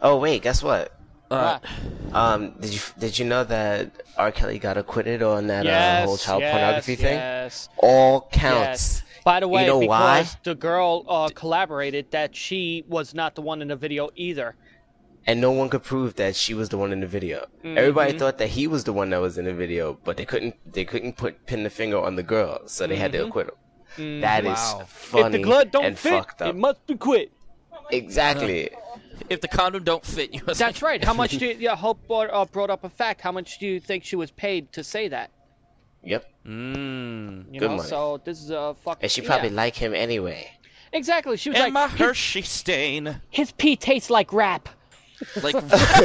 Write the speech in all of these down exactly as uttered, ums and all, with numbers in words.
Oh wait, guess what? Uh, Um, did you did you know that R. Kelly got acquitted on that yes, uh, whole child yes, pornography thing? yes. All counts. Yes. By the way, you know because why? the girl uh, collaborated that she was not the one in the video either. And no one could prove that she was the one in the video. Mm-hmm. Everybody thought that he was the one that was in the video, but they couldn't they couldn't put pin the finger on the girl, so they mm-hmm. had to acquit him. Mm-hmm. That wow. is funny if the glove don't and fit, fucked up. It must be quit. Exactly. If the condom don't fit, you must. That's right. How much do you, yeah, Hope brought, uh, brought up a fact. How much do you think she was paid to say that? Yep. Mm. You Good know, money. so this is a fucking. And she probably yeah. liked him anyway. Exactly. She was and like, my his, Hershey stain. his pee tastes like rap. Like.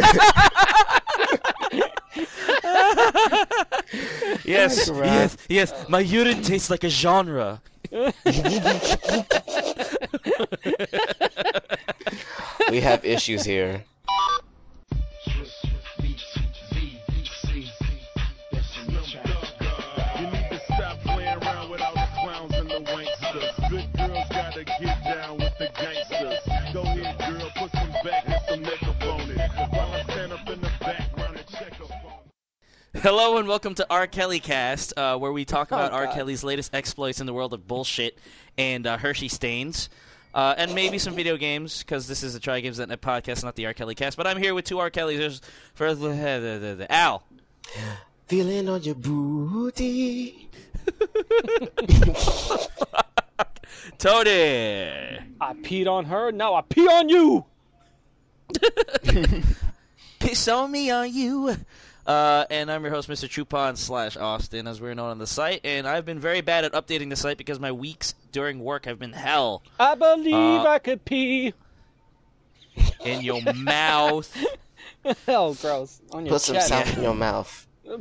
yes, yes, yes. My urine tastes like a genre. We have issues here. Hello and welcome to R. Kelly Cast, uh, where we talk about oh, R. Kelly's latest exploits in the world of bullshit and uh, Hershey stains. Uh, and maybe some video games, because this is the Try Games dot net podcast, not the R. Kelly Cast. But I'm here with two R. Kellys. There's first, uh, the, the, the, Al. Feeling on your booty. Tony. I peed on her, now I pee on you. Piss on me on you. Uh, and I'm your host, Mister Chupon slash Austin, as we're known on the site. And I've been very bad at updating the site because my weeks during work have been hell. I believe uh, I could pee. In your mouth. Oh, gross. On your Put some chest. south in your mouth. We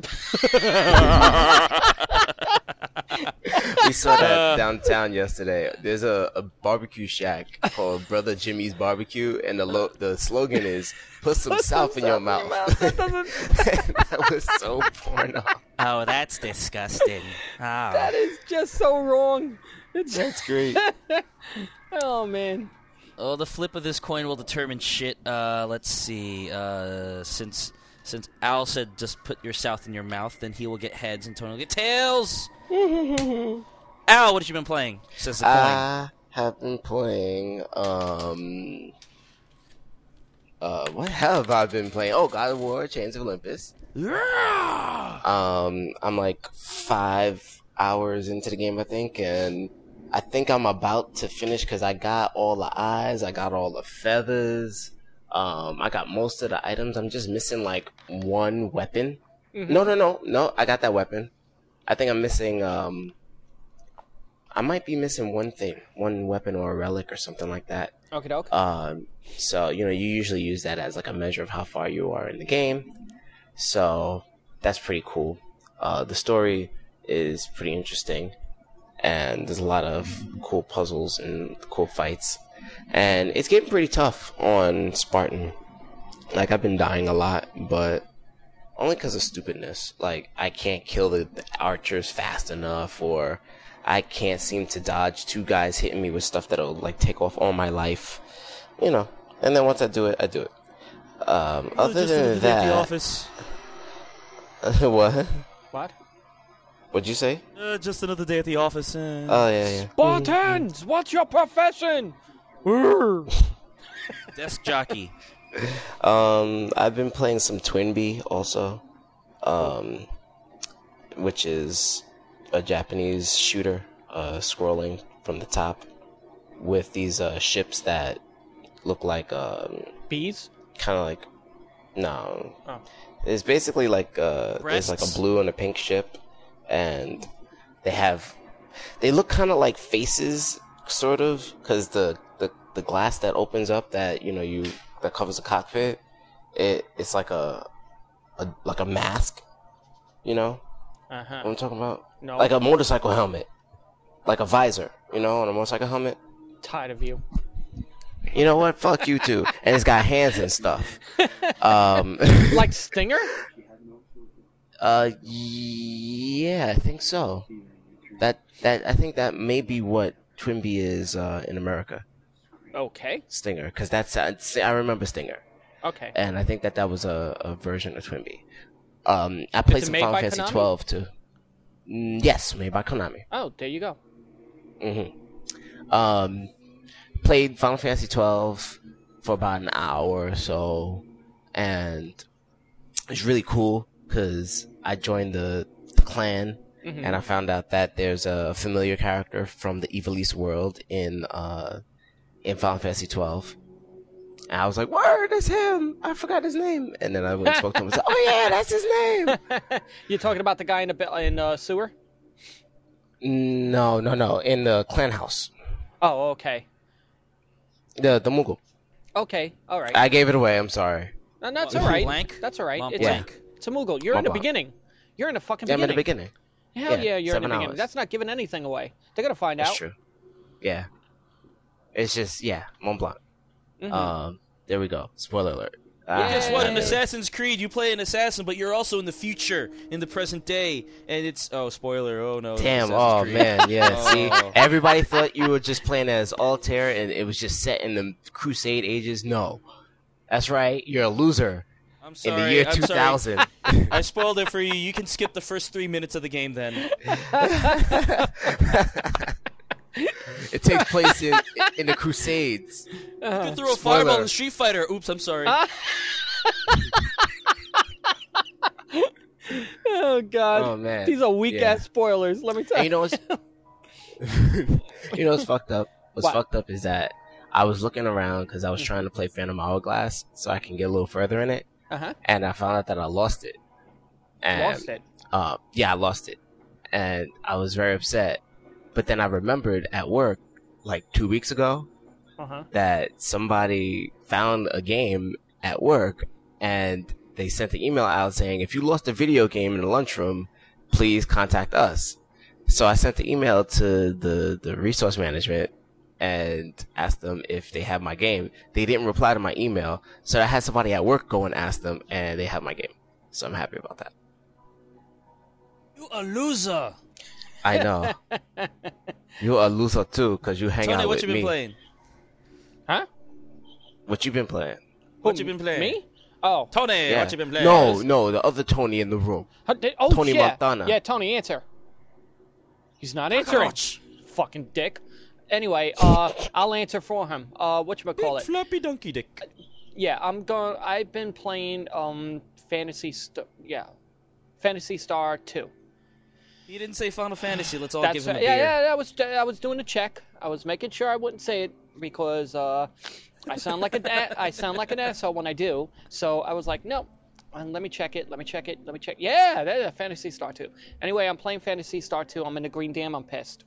saw that downtown yesterday. There's a, a barbecue shack called Brother Jimmy's Barbecue, and the lo- the slogan is "Put some Put south some in your south mouth." in your mouth. That, doesn't... That was so porno. Oh, that's disgusting. Oh. That is just so wrong. It's... That's great. Oh, man. Oh, the flip of this coin will determine shit. Uh, let's see. Uh, since since Al said just put your south in your mouth, then he will get heads and Tony will get tails. Al, what have you been playing? Says the coin. I have been playing. Um. Uh, what have I been playing? Oh, God of War: Chains of Olympus. Yeah. Um, I'm like five hours into the game, I think, and I think I'm about to finish because I got all the eyes, I got all the feathers, um, I got most of the items. I'm just missing like one weapon. Mm-hmm. No, no, no, no. I got that weapon. I think I'm missing. Um, I might be missing one thing, one weapon or a relic or something like that. Okay, doke. Um, so you know, you usually use that as like a measure of how far you are in the game. So that's pretty cool. Uh, the story is pretty interesting, and there's a lot of cool puzzles and cool fights. And it's getting pretty tough on Spartan. Like, I've been dying a lot, but only because of stupidness. Like, I can't kill the, the archers fast enough, or I can't seem to dodge two guys hitting me with stuff that'll, like, take off all my life. You know. And then once I do it, I do it. Um, oh, other just than that... At the office. What? What? What'd you say? Uh, just another day at the office. Uh... Oh, yeah, yeah. Spartans, what's your profession? Desk jockey. Um, I've been playing some Twinbee also, um, which is a Japanese shooter, uh, scrolling from the top with these uh, ships that look like um, bees. Kind of like no. Oh. It's basically like uh, there's like a Breasts? blue and a pink ship, and they have they look kind of like faces, sort of, because the, the the glass that opens up that you know you. that covers the cockpit, it it's like a, a like a mask, you know? Uh-huh. What I'm talking about? No. Like a motorcycle helmet. Like a visor, you know, on a motorcycle helmet. Tired of you. You know what? Fuck you too. And it's got hands and stuff. Um, like Stinger? Uh, yeah, I think so. That that I think that may be what Twinbee is uh, in America. Okay. Stinger, because that's uh, I remember Stinger. Okay. and I think that that was a, a version of Twinbee. Um, I played it some made Final by Fantasy Konami? twelve too. Mm, yes, made by Konami. Oh, there you go. Mm-hmm. Um, played Final Fantasy twelve for about an hour or so, and it was really cool because I joined the, the clan, Mm-hmm. and I found out that there's a familiar character from the Ivalice world in uh in Final Fantasy twelve. And I was like, "Word, that's him! I forgot his name." And then I went and spoke to him and said, "Oh yeah, that's his name." You're talking about the guy in the bi- in uh, sewer? No, no, no, in the clan house, Oh, okay. the the Moogle. Okay, all right. I gave it away. I'm sorry. No, that's Mont all right. Blanc? That's all right. Mont It's, Blanc. a, it's a Moogle. You're Mont in the Blanc. beginning. You're in the fucking Yeah, I'm in beginning. the beginning. Hell Yeah, yeah, you're in the seven beginning. hours. That's not giving anything away. They're gonna find That's out. true. Yeah. It's just, yeah, Mont Blanc. Mhm. Um, there we go. Spoiler alert. Yeah. Guess what? In Yeah. Assassin's Creed, you play an assassin, but you're also in the future, in the present day, and it's oh, spoiler! Oh no! it's Damn, Assassin's oh Creed. man, yeah, Oh. see? Everybody thought you were just playing as Altair and it was just set in the Crusade ages. No. That's right, you're a loser I'm in sorry. the year I'm two sorry. thousand. I spoiled it for you. You can skip the first three minutes of the game then. It takes place in in the Crusades. You can throw a Spoiler. fireball in Street Fighter. Oops, I'm sorry. Oh god. Oh man. These are weak Yeah. ass spoilers. Let me tell And you. you know what's you know what's fucked up? What's What? fucked up is that I was looking around because I was trying to play Phantom Hourglass so I can get a little further in it, Uh huh. and I found out that I lost it. And, Lost it. Uh, yeah, I lost it, and I was very upset. But then I remembered at work, like two weeks ago, Uh huh. that somebody found a game at work, and they sent the email out saying, "If you lost a video game in the lunchroom, please contact us." So I sent the email to the, the resource management and asked them if they have my game. They didn't reply to my email, so I had somebody at work go and ask them, and they have my game. So I'm happy about that. You a loser. I know. You're a loser too, because you hang Tony, out what with you been me. playing? Huh? What you been playing? What Who, you been playing? Me? Oh. Tony, Yeah. what you been playing? No, no, the other Tony in the room. Huh, did- oh Tony yeah. Montana. Yeah, Tony, answer. He's not answering. Ouch. Fucking dick. Anyway, uh, I'll answer for him. Uh, whatchamacallit? Floppy donkey dick. Yeah, I'm going. I've been playing um Fantasy Star. Yeah, Fantasy Star two. He didn't say Final Fantasy. Let's all That's give him a yeah, beer. yeah. I was I was doing a check. I was making sure I wouldn't say it because uh, I sound like a I sound like an asshole when I do. So I was like, no. And let me check it. Let me check it. Let me check. Yeah, that's Fantasy Star two. Anyway, I'm playing Fantasy Star two. I'm in the Green Dam. I'm pissed.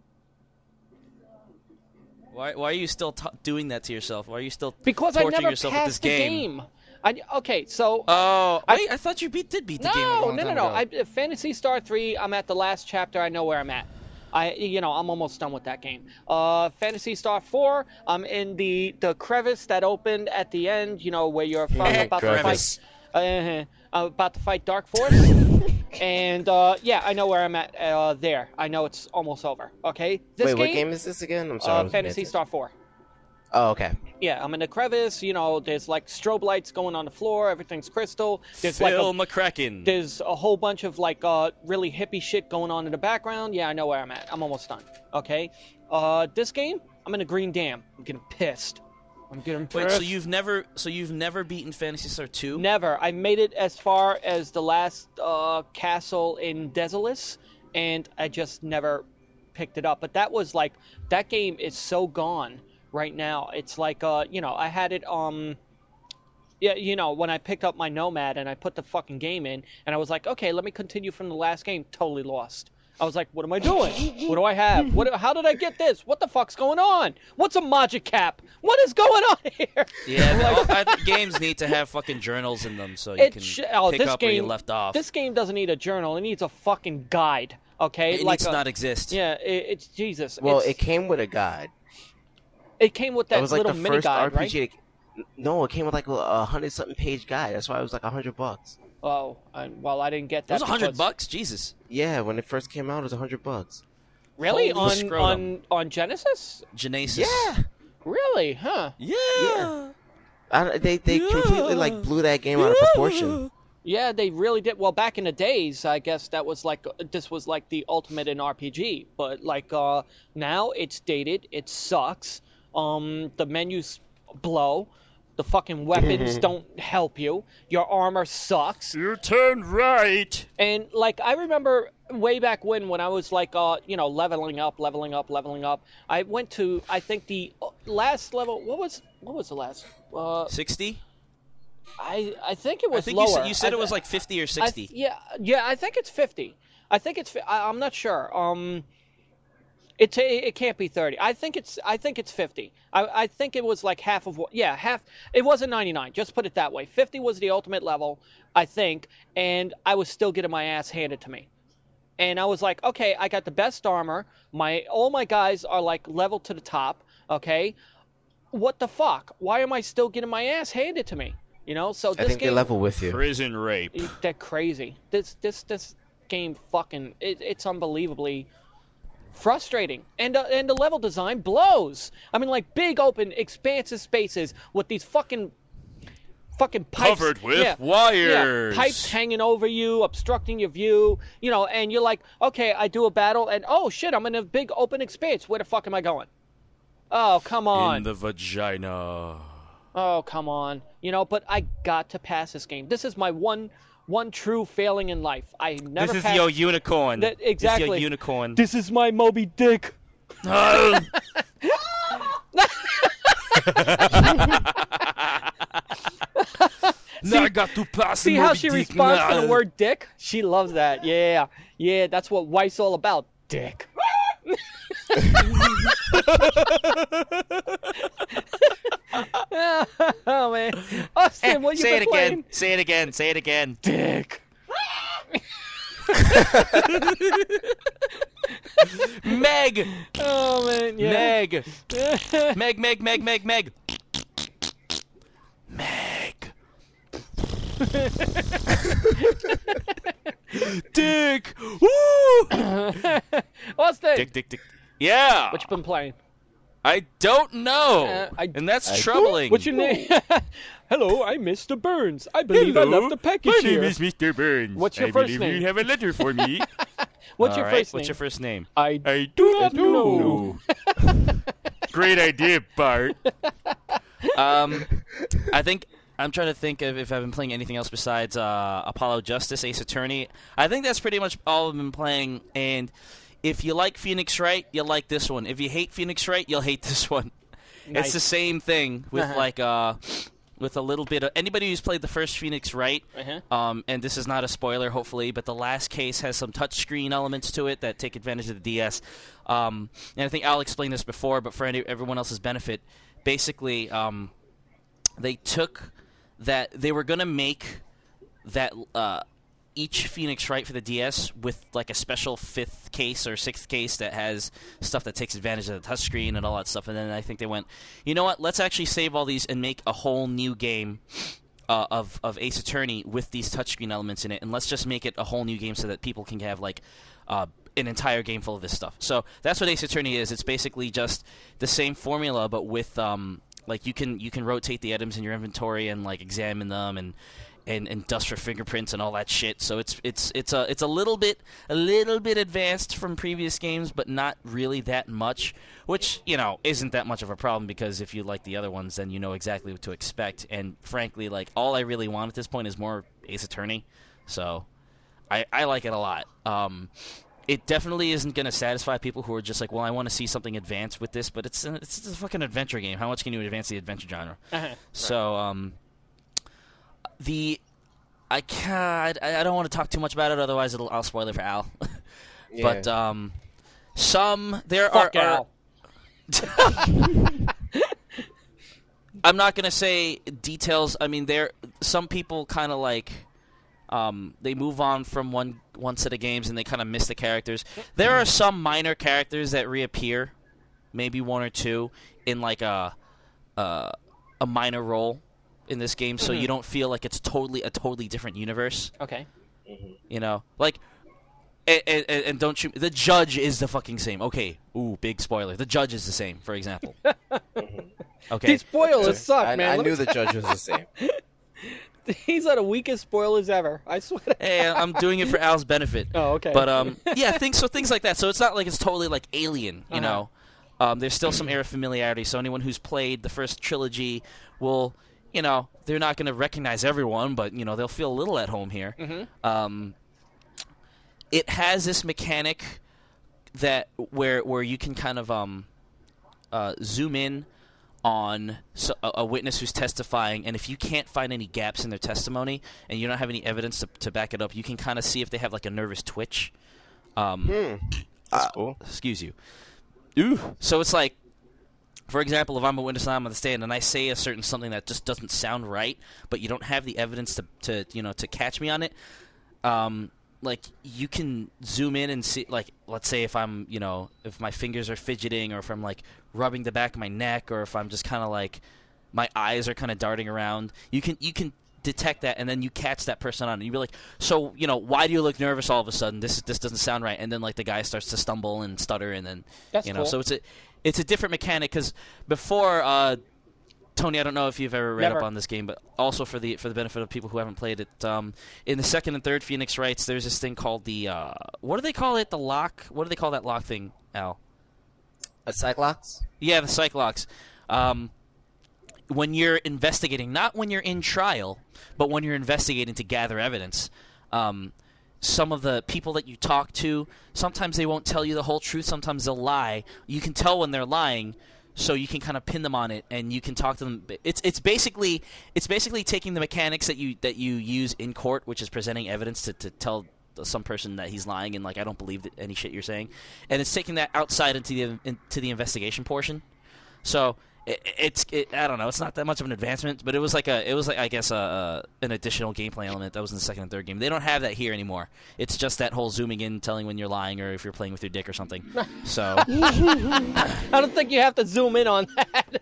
Why, why are you still t- doing that to yourself? Why are you still Because I torturing never yourself with this passed the game? game. I, okay, so Oh, I- wait, I thought you beat, did beat the game a no, long no, no, time no. ago. I, Fantasy Star three. I'm at the last chapter. I know where I'm at. I, you know, I'm almost done with that game. Uh, Fantasy Star four. I'm in the the crevice that opened at the end. You know, where you're from, about to Crevice. fight. Uh, I'm about to fight Dark Force. And uh, yeah, I know where I'm at. Uh, there. I know it's almost over. Okay. This Wait, game, what game is this again? I'm sorry. I uh, wasn't paying Fantasy attention. Star four. Oh, okay. Yeah, I'm in the crevice. You know, there's like strobe lights going on the floor. Everything's crystal. There's like Phil a, McCracken. there's a whole bunch of like uh really hippie shit going on in the background. Yeah, I know where I'm at. I'm almost done. Okay. Uh, this game, I'm in a green dam. I'm getting pissed. I'm getting pissed. Wait, so you've never, so you've never beaten Fantasy Star two? Never. I made it as far as the last uh castle in Desolus, and I just never picked it up. But that was like that game is so gone right now. It's like uh you know I had it um. Yeah, you know, when I picked up my Nomad and I put the fucking game in, and I was like, okay, let me continue from the last game. Totally lost. I was like, what am I doing? What do I have? What? How did I get this? What the fuck's going on? What's a Magic Cap? What is going on here? Yeah, the, all, I think games need to have fucking journals in them so you It can sh- oh, pick this up where you game- left off. This game doesn't need a journal. It needs a fucking guide. Okay, it like needs to a- not exist. Yeah, it, it's Jesus. Well, it's, it came with a guide. it came with That that was like little the mini first guide, R P right? G. That, no, it came with like a, a hundred something page guide. That's why it was like a hundred bucks. Oh, I, well, I didn't get It that. was a hundred because- bucks. Jesus. Yeah, when it first came out, it was a hundred bucks. Really? Holy On scrotum. on on Genesis? Genesis. Yeah, Really? Huh? Yeah. Yeah. I, don't- they they completely like blew that game out of proportion. Yeah, they really did. Well, back in the days, I guess that was like this was like the ultimate in R P G. But like uh, now, it's dated. It sucks. Um, the menus blow. The fucking weapons don't help you. Your armor sucks. You turn right. And like I remember way back when, when I was like, uh, you know, leveling up, leveling up, leveling up. I went to, I think the last level. What was what was the last? Uh, sixty. I I think it was I think lower. you said, you said I, it was like fifty or I, sixty. yeah, yeah. I think it's fifty. I think it's. I, I'm not sure. Um, it it can't be thirty. I think it's. I think it's fifty. I I think it was like half of what. Yeah, half. It wasn't ninety-nine. Just put it that way. fifty was the ultimate level, I think, and I was still getting my ass handed to me. And I was like, okay, I got the best armor. My all my guys are like level to the top. Okay, what the fuck? Why am I still getting my ass handed to me? You know, so this I think game, they level with you. Prison rape. they're crazy. This this this game fucking it, it's unbelievably frustrating. And uh, and the level design blows. I mean, like big open expansive spaces with these fucking fucking pipes Covered with yeah, wires. Yeah, pipes hanging over you, obstructing your view. You know, and you're like, okay, I do a battle, and oh shit, I'm in a big open expanse. Where the fuck am I going? Oh, come on. In the vagina. Oh, come on. You know, but I got to pass this game. This is my one one true failing in life. I never This is passed... your unicorn. That- This is exactly. your unicorn. This is my Moby Dick. Oh. Now I got to pass See the how Moby she Dick responds to now. the word dick? She loves that. Yeah. Yeah, that's what wife's all about. Dick. Oh, man. Austin, what you Say been it playing? again. Say it again. Say it again. Dick. Meg. Oh, man. Yeah. Meg. Meg. Meg. Meg. Meg. Meg. Meg. Dick. Woo. Austin, Dick. Dick. Dick. Yeah. what you been playing? I don't know, Uh, I- and that's I- troubling. What's your name? Hello, I'm Mister Burns. I believe I left a package My here. name is Mister Burns. What's your I first believe name? you have a letter for me. What's All your right, first name? What's your first name? I I do not know. know. Great idea, Bart. Um, I think I'm trying to think of if I've been playing anything else besides uh, Apollo Justice, Ace Attorney. I think that's pretty much all I've been playing. And if you like Phoenix Wright, you'll like this one. If you hate Phoenix Wright, you'll hate this one. Nice. It's the same thing with Uh-huh. like uh, with a little bit of anybody who's played the first Phoenix Wright. Uh-huh. Um, and this is not a spoiler, hopefully, but the last case has some touchscreen elements to it that take advantage of the D S. Um, and I think Al explained this before, but for any, everyone else's benefit, basically, um, they took that they were going to make that uh, each Phoenix Wright for the D S with like a special fifth case or sixth case that has stuff that takes advantage of the touchscreen and all that stuff. And then I think they went, you know what? Let's actually save all these and make a whole new game uh, of of Ace Attorney with these touchscreen elements in it, and let's just make it a whole new game so that people can have like uh, an entire game full of this stuff. So that's what Ace Attorney is. It's basically just the same formula, but with um, like you can you can rotate the items in your inventory and like examine them and. And, and dust for fingerprints and all that shit. So it's it's it's a it's a little bit a little bit advanced from previous games, but not really that much. Which you know isn't that much of a problem because if you like the other ones, then you know exactly what to expect. And frankly, like all I really want at this point is more Ace Attorney. So I I like it a lot. Um, it definitely isn't going to satisfy people who are just like, well, I want to see something advanced with this, but it's an, it's a fucking adventure game. How much can you advance the adventure genre? Uh-huh. So um. The I can't. I, I don't want to talk too much about it, otherwise it'll, I'll spoil it for Al. Yeah. But um, some there Fuck are. Al. are I'm not gonna say details. I mean, there some people kind of like um, they move on from one one set of games and they kind of miss the characters. There are some minor characters that reappear, maybe one or two in like a uh, a minor role in this game, so Mhm. you don't feel like it's totally a totally different universe. Okay. You know, like And, and, and don't you? The judge is the fucking same. Okay. Ooh, big spoiler. The judge is the same. For example. Okay. These spoilers suck, I, man. I Let knew me- the judge was the same. These are the weakest spoilers ever. I swear. to- Hey, I'm doing it for Al's benefit. Oh, okay. But um, yeah, things so things like that. So it's not like it's totally like Alien, you Uh-huh. know. Um, there's still some air of familiarity. So anyone who's played the first trilogy will, you know, they're not going to recognize everyone, but you know they'll feel a little at home here. Mm-hmm. Um, it has this mechanic that where where you can kind of um, uh, zoom in on so, a, a witness who's testifying, and if you can't find any gaps in their testimony and you don't have any evidence to, to back it up, you can kind of see if they have like a nervous twitch. Um, Hmm. That's uh, cool. Excuse you. Ooh. So it's like, for example, if I'm a witness and I'm on the stand and I say a certain something that just doesn't sound right, but you don't have the evidence to, to you know to catch me on it, um, like you can zoom in and see, like, let's say if I'm, you know, if my fingers are fidgeting or if I'm like rubbing the back of my neck or if I'm just kind of like my eyes are kind of darting around, you can you can detect that and then you catch that person on it. You'd be like, so, you know, why do you look nervous all of a sudden? This this doesn't sound right. And then like the guy starts to stumble and stutter and then, That's you know, cool. so it's a it's a different mechanic because before, uh, Tony, I don't know if you've ever read Never. up on this game, but also for the for the benefit of people who haven't played it, um, in the second and third Phoenix Wrights, there's this thing called the uh, what do they call it? The lock? What do they call that lock thing, Al? A Cyclops? Yeah, the Cyclocks. Um, when you're investigating, not when you're in trial, but when you're investigating to gather evidence, um, some of the people that you talk to, sometimes they won't tell you the whole truth. Sometimes they'll lie. You can tell when they're lying, so you can kind of pin them on it, and you can talk to them. It's it's basically it's basically taking the mechanics that you that you use in court, which is presenting evidence to, to tell some person that he's lying and like I don't believe that any shit you're saying, and it's taking that outside into the into the investigation portion. So it, it's it, I don't know, it's not that much of an advancement, but it was like a it was like I guess a, a an additional gameplay element that was in the second and third game. They don't have that here anymore. It's just that whole zooming in, telling when you're lying or if you're playing with your dick or something. So I don't think you have to zoom in on that.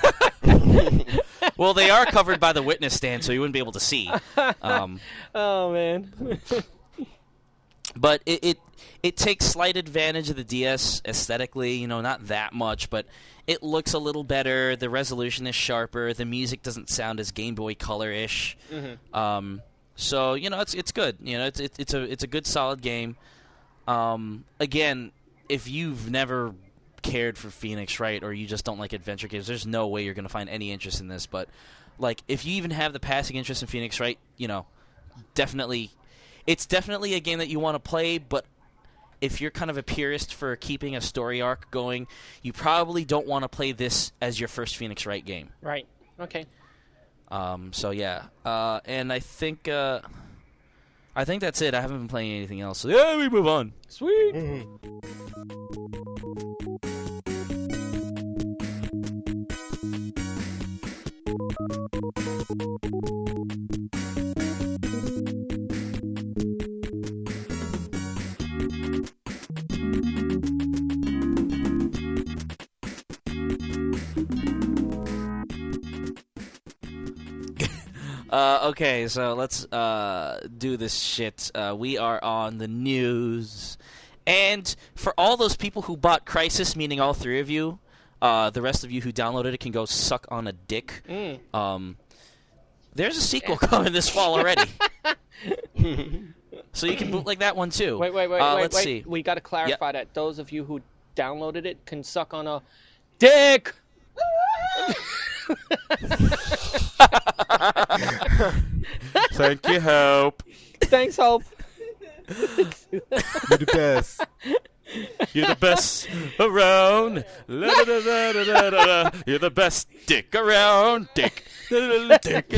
well, they are covered by the witness stand, so you wouldn't be able to see. Um, Oh man. But it, it it takes slight advantage of the D S aesthetically, you know, not that much, but it looks a little better. The resolution is sharper. The music doesn't sound as Game Boy Color-ish. Mm-hmm. Um, so you know, it's it's good. You know, it's it's, it's a it's a good solid game. Um, again, if you've never cared for Phoenix Wright or you just don't like adventure games, there's no way you're going to find any interest in this. But like, if you even have the passing interest in Phoenix Wright, you know, definitely. It's definitely a game that you want to play, but if you're kind of a purist for keeping a story arc going, you probably don't want to play this as your first Phoenix Wright game. Right. Okay. Um, so yeah, uh, and I think uh, I think that's it. I haven't been playing anything else. So yeah, we move on. Sweet. Uh, okay, so let's uh, do this shit. Uh, we are on the news. And for all those people who bought Crysis, meaning all three of you, uh, the rest of you who downloaded it can go suck on a dick. Mm. Um, there's a sequel coming this fall already. So you can bootleg that one too. Wait, wait, wait, uh, wait, let's wait. see. We got to clarify that those of you who downloaded it can suck on a dick. Thank you, Hope. Thanks, Hope. You're the best. You're the best around. La-da-da-da-da-da-da. You're the best dick around. Dick. Dick.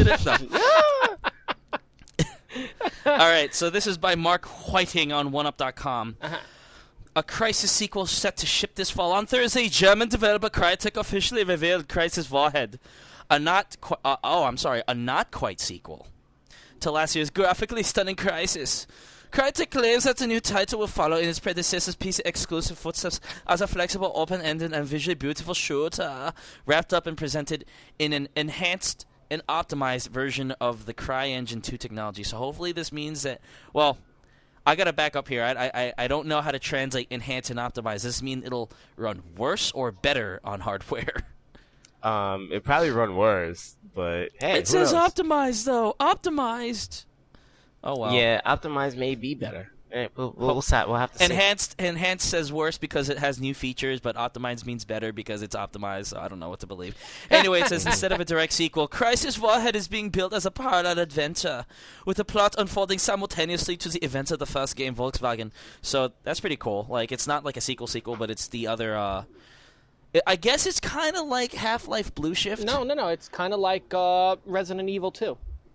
All right, so this is by Mark Whiting on one up dot com. Uh-huh. A Crysis sequel set to ship this fall. On Thursday, German developer Crytek officially revealed Crysis Warhead. A not qu- uh, oh, I'm sorry, a not quite sequel to last year's graphically stunning Crysis. Crytek claims that the new title will follow in its predecessor's P C exclusive footsteps as a flexible, open-ended, and visually beautiful shooter, wrapped up and presented in an enhanced and optimized version of the CryEngine two technology. So hopefully this means that, well, I gotta back up here. I, I I don't know how to translate enhance and optimize. Does this mean it'll run worse or better on hardware? Um, it probably run worse, but hey, It who says knows? optimized though. Optimized. Oh well. Yeah, optimized may be better. Eh, We'll, we'll, we'll, sa- we'll have to see. Enhanced enhanced says worse because it has new features, but optimized means better because it's optimized, so I don't know what to believe. Anyway, it says instead of a direct sequel, Crisis Warhead is being built as a parallel adventure, with the plot unfolding simultaneously to the events of the first game, Volkswagen. So that's pretty cool. Like, it's not like a sequel sequel, but it's the other, uh... I guess it's kind of like Half-Life Blue Shift. No, no, no. It's kind of like uh, Resident Evil two.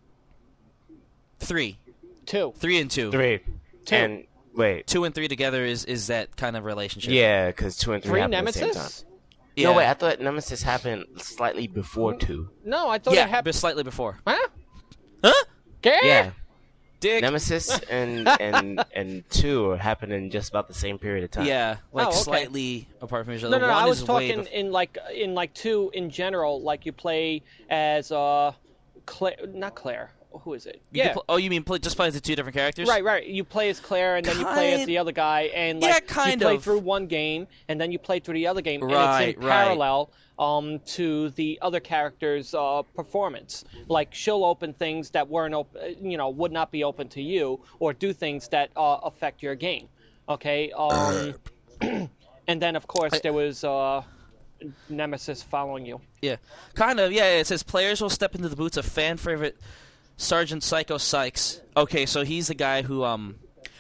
Three. Two. Three and two. Three. Two. And wait. Two and three together is, is that kind of relationship. Yeah, because two and three, Three happened at the same time. Nemesis? Yeah. No, wait, I thought Nemesis happened slightly before two. No, I thought yeah, it happened. but slightly before. Huh? Huh? Yeah. Yeah. Dick. Nemesis and and and two are happening just about the same period of time. Yeah, like Oh, okay. slightly apart from each other. No, no, no. One I was is way talking bef- in like in like two in general. Like you play as uh, Claire, not Claire. Who is it? You yeah. can pl- oh, you mean play, just play as the two different characters? Right, right. You play as Claire, and then you play as Kind- the other guy, and Yeah, like kind you play of. through one game, and then you play through the other game, and Right, it's in right. parallel um, to the other character's uh, performance. Like she'll open things that weren't, op- you know, would not be open to you, or do things that uh, affect your game. Okay. Um, and then of course I- there was uh, Nemesis following you. Yeah, kind of. Yeah, it says players will step into the boots of fan favorite Sergeant Psycho Sykes. Okay, so he's the guy who um.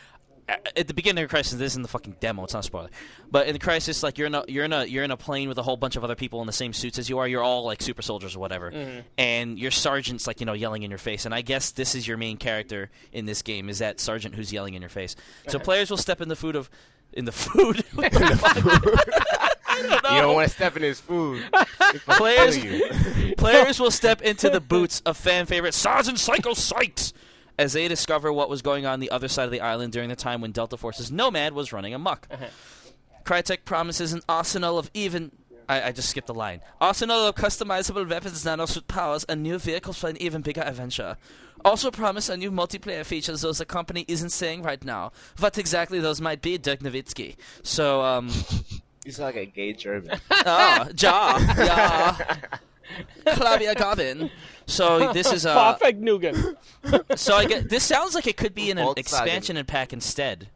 a- At the beginning of Crisis, this isn't the fucking demo. It's not a spoiler, but in the Crisis, like you're in a you're in a you're in a plane with a whole bunch of other people in the same suits as you are. You're all like super soldiers or whatever, and your sergeant's like you know yelling in your face. And I guess this is your main character in this game is that sergeant who's yelling in your face. So players will step in the food of in the food. What the fuck? I don't know. You don't want to step in his food. Players, Kill you. players will step into the boots of fan favorite Sergeant Psycho Sykes as they discover what was going on the other side of the island during the time when Delta Force's Nomad was running amok. Crytek promises an arsenal of even... I, I just skipped the line. Arsenal of customizable weapons, nanosuit powers, and new vehicles for an even bigger adventure. Also promise a new multiplayer features those the company isn't saying right now. What exactly those might be, Dirk Nowitzki. So, um... You sound like a gay German. Ah, ja, ja. Claudia Gavin. So this is uh Perfect Nugan. so I get this sounds like it could be in an Volkswagen. expansion and pack instead.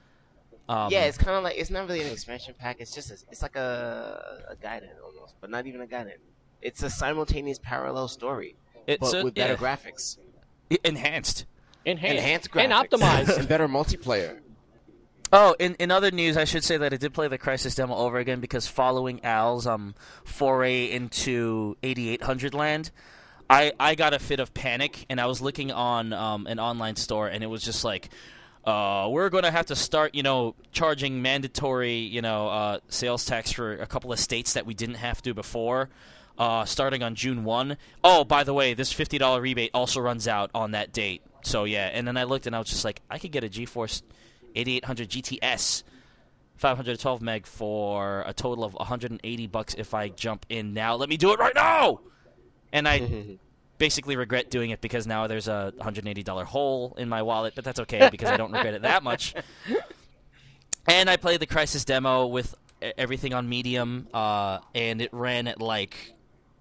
Um, Yeah, it's kind of like it's not really an expansion pack. It's just a, it's like a a guidance almost, but not even a guidance. It's a simultaneous parallel story, it's but a- with better yeah. graphics, enhanced. Enhanced. enhanced graphics, And optimized. and better multiplayer. Oh, in, in other news, I should say that I did play the Crisis demo over again because following Al's um foray into eighty-eight hundred land, I, I got a fit of panic, and I was looking on um, an online store, and it was just like, uh, we're going to have to start, you know, charging mandatory, you know, uh, sales tax for a couple of states that we didn't have to before, uh, starting on June first. Oh, by the way, this fifty dollars rebate also runs out on that date. So, yeah, and then I looked, and I was just like, I could get a GeForce eighty-eight hundred G T S five hundred twelve meg for a total of one hundred eighty bucks if I jump in now. Let me do it right now. And I basically regret doing it because now there's a one hundred eighty dollars hole in my wallet, but that's okay because I don't regret it that much. And I played the Crisis demo with e- everything on medium, uh, and it ran at like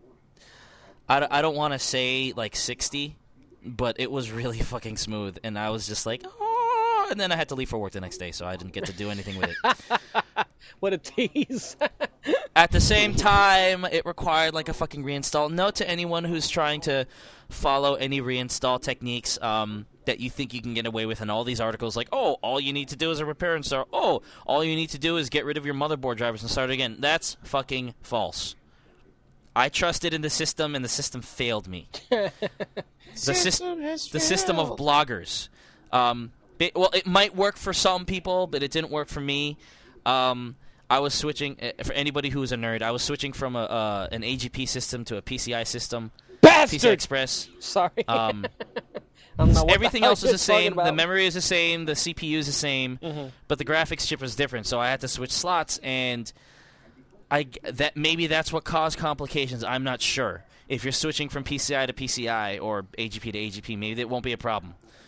I, d- I don't want to say like sixty, but it was really fucking smooth, and I was just like, oh. And then I had to leave for work the next day, so I didn't get to do anything with it. What a tease. At the same time, it required like a fucking reinstall. Note to anyone who's trying to follow any reinstall techniques um, that you think you can get away with in all these articles, like, oh, all you need to do is a repair and start. Oh, all you need to do is get rid of your motherboard drivers and start again. That's fucking false. I trusted in the system, and the system failed me. the, System has the system of failed. bloggers. Um, it, well, it might work for some people, but it didn't work for me. Um, I was switching, uh, for anybody who was a nerd, I was switching from a, uh, an A G P system to a P C I system. P C I Bastard! Express. Sorry. Um, I don't know what everything the hell else is you're the same. talking about. The memory is the same. The C P U is the same. Mhm. But the graphics chip was different, so I had to switch slots, and I that maybe that's what caused complications. I'm not sure. If you're switching from P C I to P C I or A G P to A G P, maybe that won't be a problem.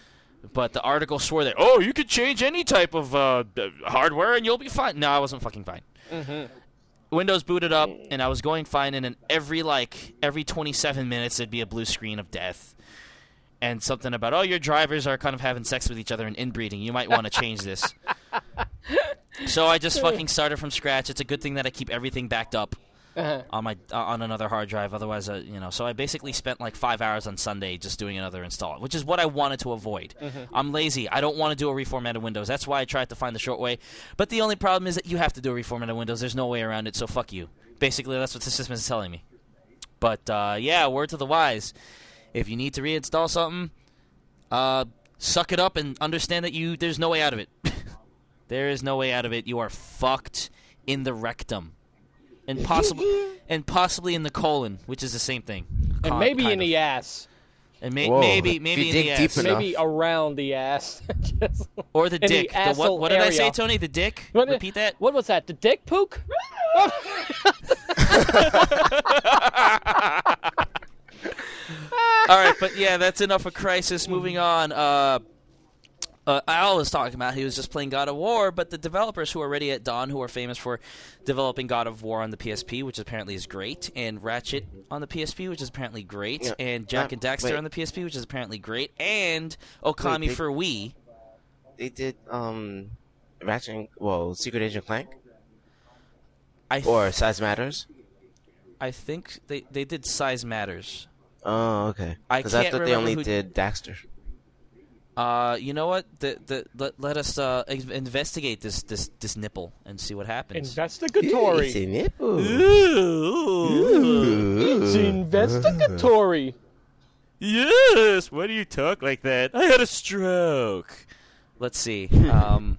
But the article swore that, oh, you could change any type of uh, hardware and you'll be fine. No, I wasn't fucking fine. Mm-hmm. Windows booted up, and I was going fine, and then every, like, every twenty-seven minutes there'd be a blue screen of death. And something about, oh, your drivers are kind of having sex with each other and inbreeding. You might want to change this. So I just fucking started from scratch. It's a good thing that I keep everything backed up uh-huh. on my uh, on another hard drive. Otherwise, uh, you know. So I basically spent like five hours on Sunday just doing another install, which is what I wanted to avoid. Mm-hmm. I'm lazy. I don't want to do a reformatted Windows. That's why I tried to find the short way. But the only problem is that you have to do a reformatted Windows. There's no way around it. So fuck you. Basically, that's what the system is telling me. But uh, yeah, word to the wise. If you need to reinstall something, uh, suck it up and understand that you there's no way out of it. There is no way out of it. You are fucked in the rectum, and possibly and possibly in the colon, which is the same thing. And Con- maybe in of. the ass. And may- Whoa. maybe If maybe you in dig the deep ass. enough. Maybe around the ass. Just Or the in dick. The The what, what did I say, area. Tony? The dick? What, Repeat that. What was that? The dick pook? All right, but yeah, that's enough of Crisis. Moving on. Uh, uh, Al was talking about he was just playing God of War, but the developers who are Ready at Dawn, who are famous for developing God of War on the P S P, which apparently is great, and Ratchet on the P S P, which is apparently great, Yeah. and Jack Uh, and Daxter wait. on the P S P, which is apparently great, and Okami Wait, they- for Wii. They did um, Ratchet, and, well, Secret Agent Clank I th- or Size Matters. I think they, they did Size Matters. Oh, okay. I Because I can't thought they remember only who- did Daxter. Uh, you know what? The, the, let, let us uh, ex- investigate this, this this nipple and see what happens. Investigatory. It's a nipple. Ooh. It's investigatory. Yes. Why do you talk like that? I had a stroke. Let's see. Um,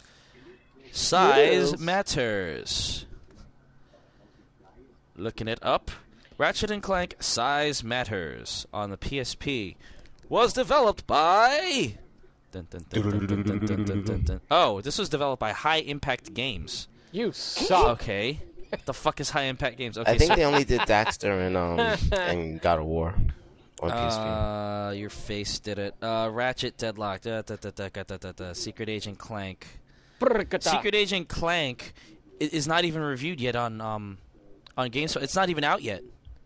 size Yes. matters. Looking it up. Ratchet and Clank Size Matters on the P S P was developed by. Dun, dun, dun, dun, dun, dun, dun, dun, dun, dun. Oh, this was developed by High Impact Games. You suck. Okay. What the fuck is High Impact Games? Okay, I think so, they only did Daxter and um and God of War on P S P. uh, your face did it. Uh, Ratchet Deadlock. Da, da, da, da, da, da, da, da. Secret Agent Clank. Secret Agent Clank i- is not even reviewed yet on um on Games. It's not even out yet.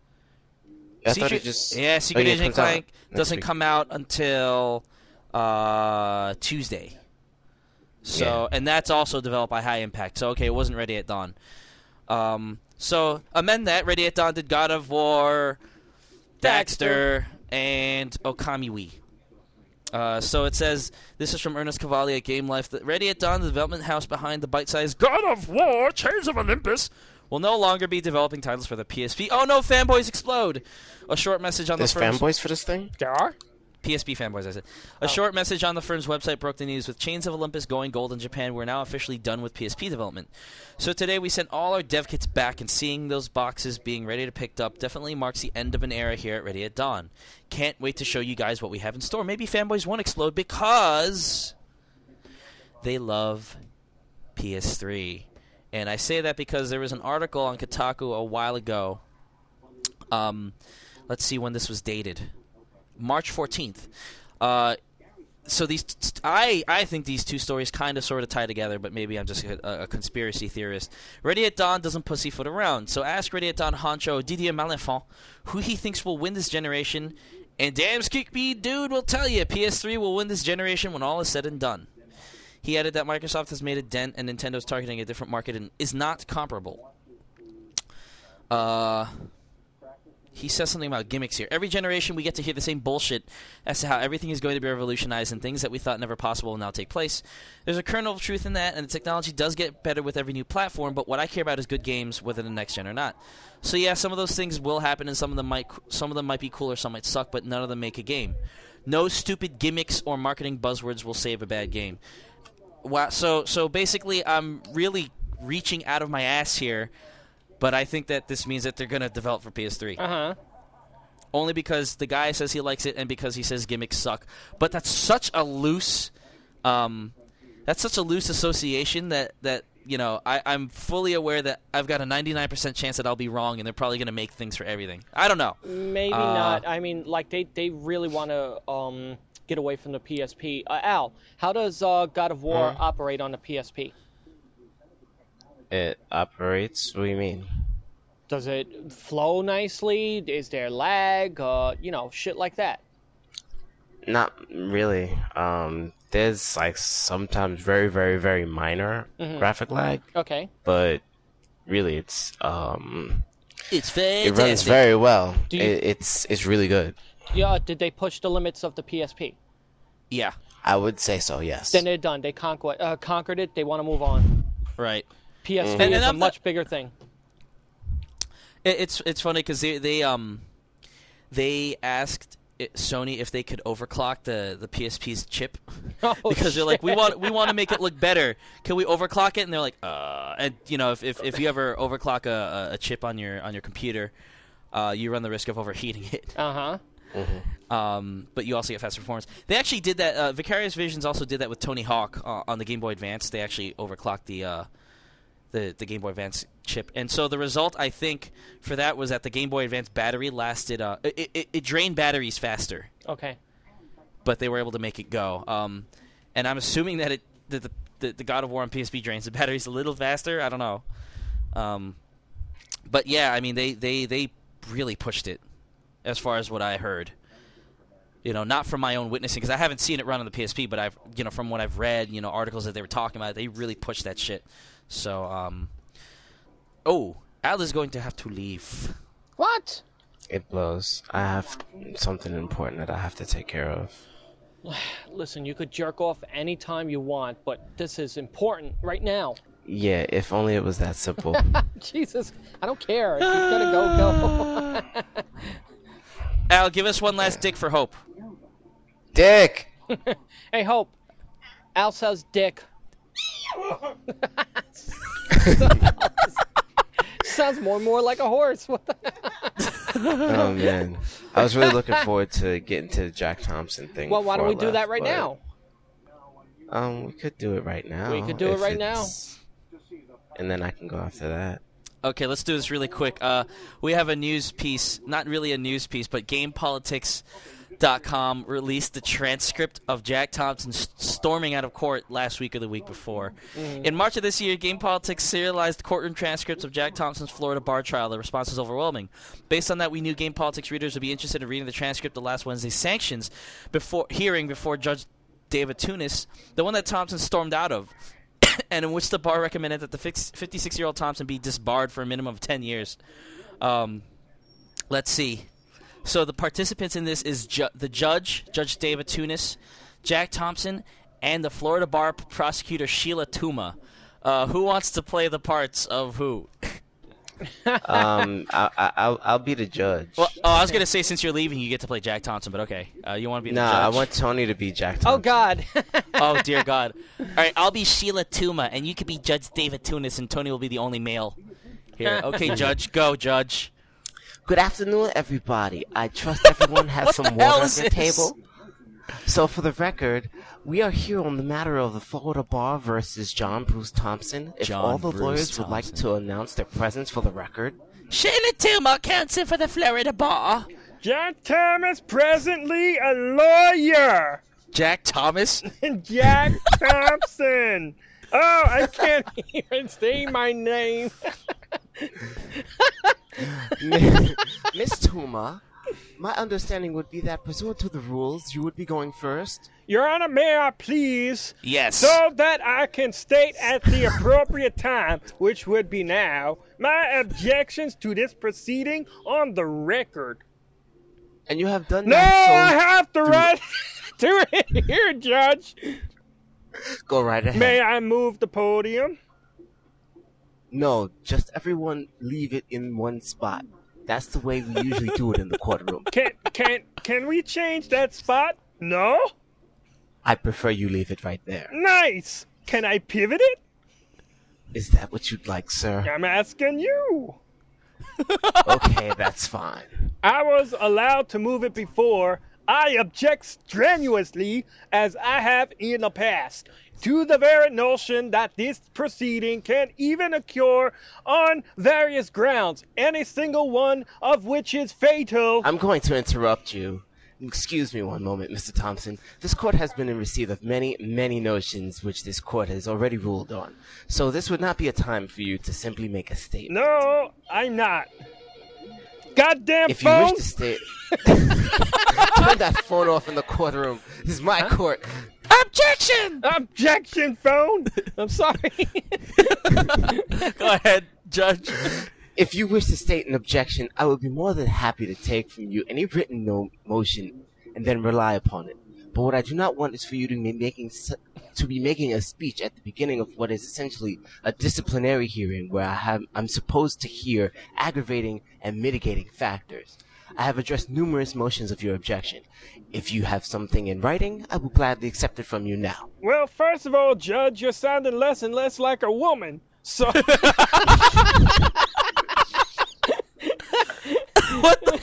I thought Secret, it just yeah, Secret oh, yeah, it Agent comes out Clank next doesn't week. come out until uh, Tuesday. So, Yeah. and that's also developed by High Impact. So, okay, it wasn't Ready at Dawn. Um, so amend that. Ready at Dawn did God of War, Daxter, and Okami Wii. Uh, so it says, this is from Ernest Cavalli at Game Life, that Ready at Dawn, the development house behind the bite-sized God of War, Chains of Olympus, will no longer be developing titles for the P S P. Oh no, fanboys explode! A short message on There's the firm's... fanboys for this thing? There are? P S P fanboys, I said. A short message on the firm's website broke the news. With Chains of Olympus going gold in Japan, we're now officially done with P S P development. So today we sent all our dev kits back, and seeing those boxes being ready to picked up definitely marks the end of an era here at Ready at Dawn. Can't wait to show you guys what we have in store. Maybe fanboys won't explode because they love P S three. And I say that because there was an article on Kotaku a while ago. Um, let's see when this was dated. March fourteenth. Uh, so these, t- I I think these two stories kind of sort of tie together, but maybe I'm just a, a conspiracy theorist. Ready at Dawn doesn't pussyfoot around, so ask Ready at Dawn honcho Didier Malenfant who he thinks will win this generation, and damn Skippy dude will tell you P S three will win this generation when all is said and done. He added that Microsoft has made a dent and Nintendo's targeting a different market and is not comparable. Uh... He says something about gimmicks here. Every generation we get to hear the same bullshit as to how everything is going to be revolutionized and things that we thought never possible will now take place. There's a kernel of truth in that, and the technology does get better with every new platform, but what I care about is good games, whether the next gen or not. So yeah, some of those things will happen, and some of them might some of them might be cool or some might suck, but none of them make a game. No stupid gimmicks or marketing buzzwords will save a bad game. Wow, so so basically I'm really reaching out of my ass here. But I think that this means that they're going to develop for P S three. Uh-huh. Only because the guy says he likes it and because he says gimmicks suck. But that's such a loose um, that's such a loose association that, that you know, I, I'm fully aware that I've got a ninety-nine percent chance that I'll be wrong, and they're probably going to make things for everything. I don't know. Maybe Uh, not. I mean, like they, they really want to um, get away from the P S P. Uh, Al, how does uh, God of War Hmm? operate on the P S P? It operates. What do you mean? Does it flow nicely? Is there lag? Uh, you know, shit like that. Not really. Um, there's like sometimes very, very, very minor Mhm. graphic lag, Okay. but really, it's um, It's it fantastic. runs very well. Do you- It, it's it's really good. Yeah. Did they push the limits of the P S P? Yeah, I would say so. Yes. Then they're done. They conquer, uh, conquered it. They want to move on. right. P S P Mhm. And- is and a I'm much not- bigger thing. It, it's it's funny because they they um they asked it, Sony if they could overclock the, the P S P's chip Oh, because they're like we shit. want we want to make it look better. Can we overclock it? And they're like, uh, and you know if if, if you ever overclock a, a, a chip on your on your computer, uh, you run the risk of overheating it. Uh huh. Mhm. Um, but you also get faster performance. They actually did that. Uh, Vicarious Visions also did that with Tony Hawk uh, on the Game Boy Advance. They actually overclocked the uh, the the Game Boy Advance chip, and so the result I think for that was that the Game Boy Advance battery lasted. Uh, it, it, it drained batteries faster, Okay. but they were able to make it go. Um, and I'm assuming that it that the, the the God of War on P S P drains the batteries a little faster. I don't know. Um, but yeah, I mean they, they, they really pushed it as far as what I heard. You know, not from my own witnessing because I haven't seen it run on the P S P, but I've you know from what I've read, you know, articles that they were talking about, they really pushed that shit. So, um, oh, Al is going to have to leave. What? It blows. I have something important that I have to take care of. Listen, you could jerk off anytime you want, but this is important right now. Yeah, if only it was that simple. Jesus, I don't care. If you gotta go, go. Al, give us one last dick for hope. Dick! Hey, Hope. Al says dick. Sounds more and more like a horse. What the? Oh man, I was really looking forward to getting to the Jack Thompson thing. Well, why don't we before I do that left, right but, now? Um, we could do it right now. We could do it if right now. it's- And then I can go after that. Okay, let's do this really quick. Uh, we have a news piece, not really a news piece, but game politics dot com released the transcript of Jack Thompson st- storming out of court last week or the week before. Mm. In March of this year, Game Politics serialized courtroom transcripts of Jack Thompson's Florida bar trial. The response was overwhelming. Based on that, we knew Game Politics readers would be interested in reading the transcript of last Wednesday's sanctions before hearing before Judge David Tunis, the one that Thompson stormed out of, and in which the bar recommended that the fifty-six-year-old Thompson be disbarred for a minimum of ten years. Um, let's see. So the participants in this is ju- the judge, Judge David Tunis, Jack Thompson, and the Florida bar prosecutor Sheila Tuma. Uh, who wants to play the parts of who? Um, I, I, I'll, I'll be the judge. Well, oh, I was gonna say since you're leaving, you get to play Jack Thompson, but okay. Uh, you want to be the nah, judge? I want Tony to be Jack Thompson. Oh God. Oh dear God! All right, I'll be Sheila Tuma, and you could be Judge David Tunis, and Tony will be the only male here. Okay, Judge, go, Judge. Good afternoon, everybody. I trust everyone has What some the water hell at is their this? table. So, for the record, we are here on the matter of the Florida Bar versus John Bruce Thompson. If John all the Bruce lawyers would like Thompson. to announce their presence for the record. Sheila Tuma, counsel for the Florida bar. Jack Thomas, presently a lawyer. Jack Thomas. Jack Thompson. Oh, I can't even say my name. Miss Tuma, my understanding would be that pursuant to the rules, you would be going first. Your Honor, may I please, Yes. so that I can state at the appropriate time, which would be now, my objections to this proceeding on the record. And you have done No, I that, have to right to it here, Judge. so go right ahead. May I move the podium? No, just everyone leave it in one spot. That's the way we usually do it in the courtroom. Can can can we change that spot? No? I prefer you leave it right there. Nice. Can I pivot it? Is that what you'd like, sir? I'm asking you. Okay, that's fine. I was allowed to move it before. I object strenuously, as I have in the past, to the very notion that this proceeding can even occur on various grounds, any single one of which is fatal. I'm going to interrupt you. Excuse me one moment, Mister Thompson. This court has been in receipt of many, many notions which this court has already ruled on. So this would not be a time for you to simply make a statement. No, I'm not. Goddamn If you phone! wish to state... Turn that phone off in the courtroom. This is my court. Objection! Objection, phone! I'm sorry. Go ahead, Judge. If you wish to state an objection, I would be more than happy to take from you any written no- motion and then rely upon it. But what I do not want is for you to be making su- to be making a speech at the beginning of what is essentially a disciplinary hearing, where I have I'm supposed to hear aggravating and mitigating factors. I have addressed numerous motions of your objection. If you have something in writing, I will gladly accept it from you now. Well, first of all, Judge, you're sounding less and less like a woman. So... What the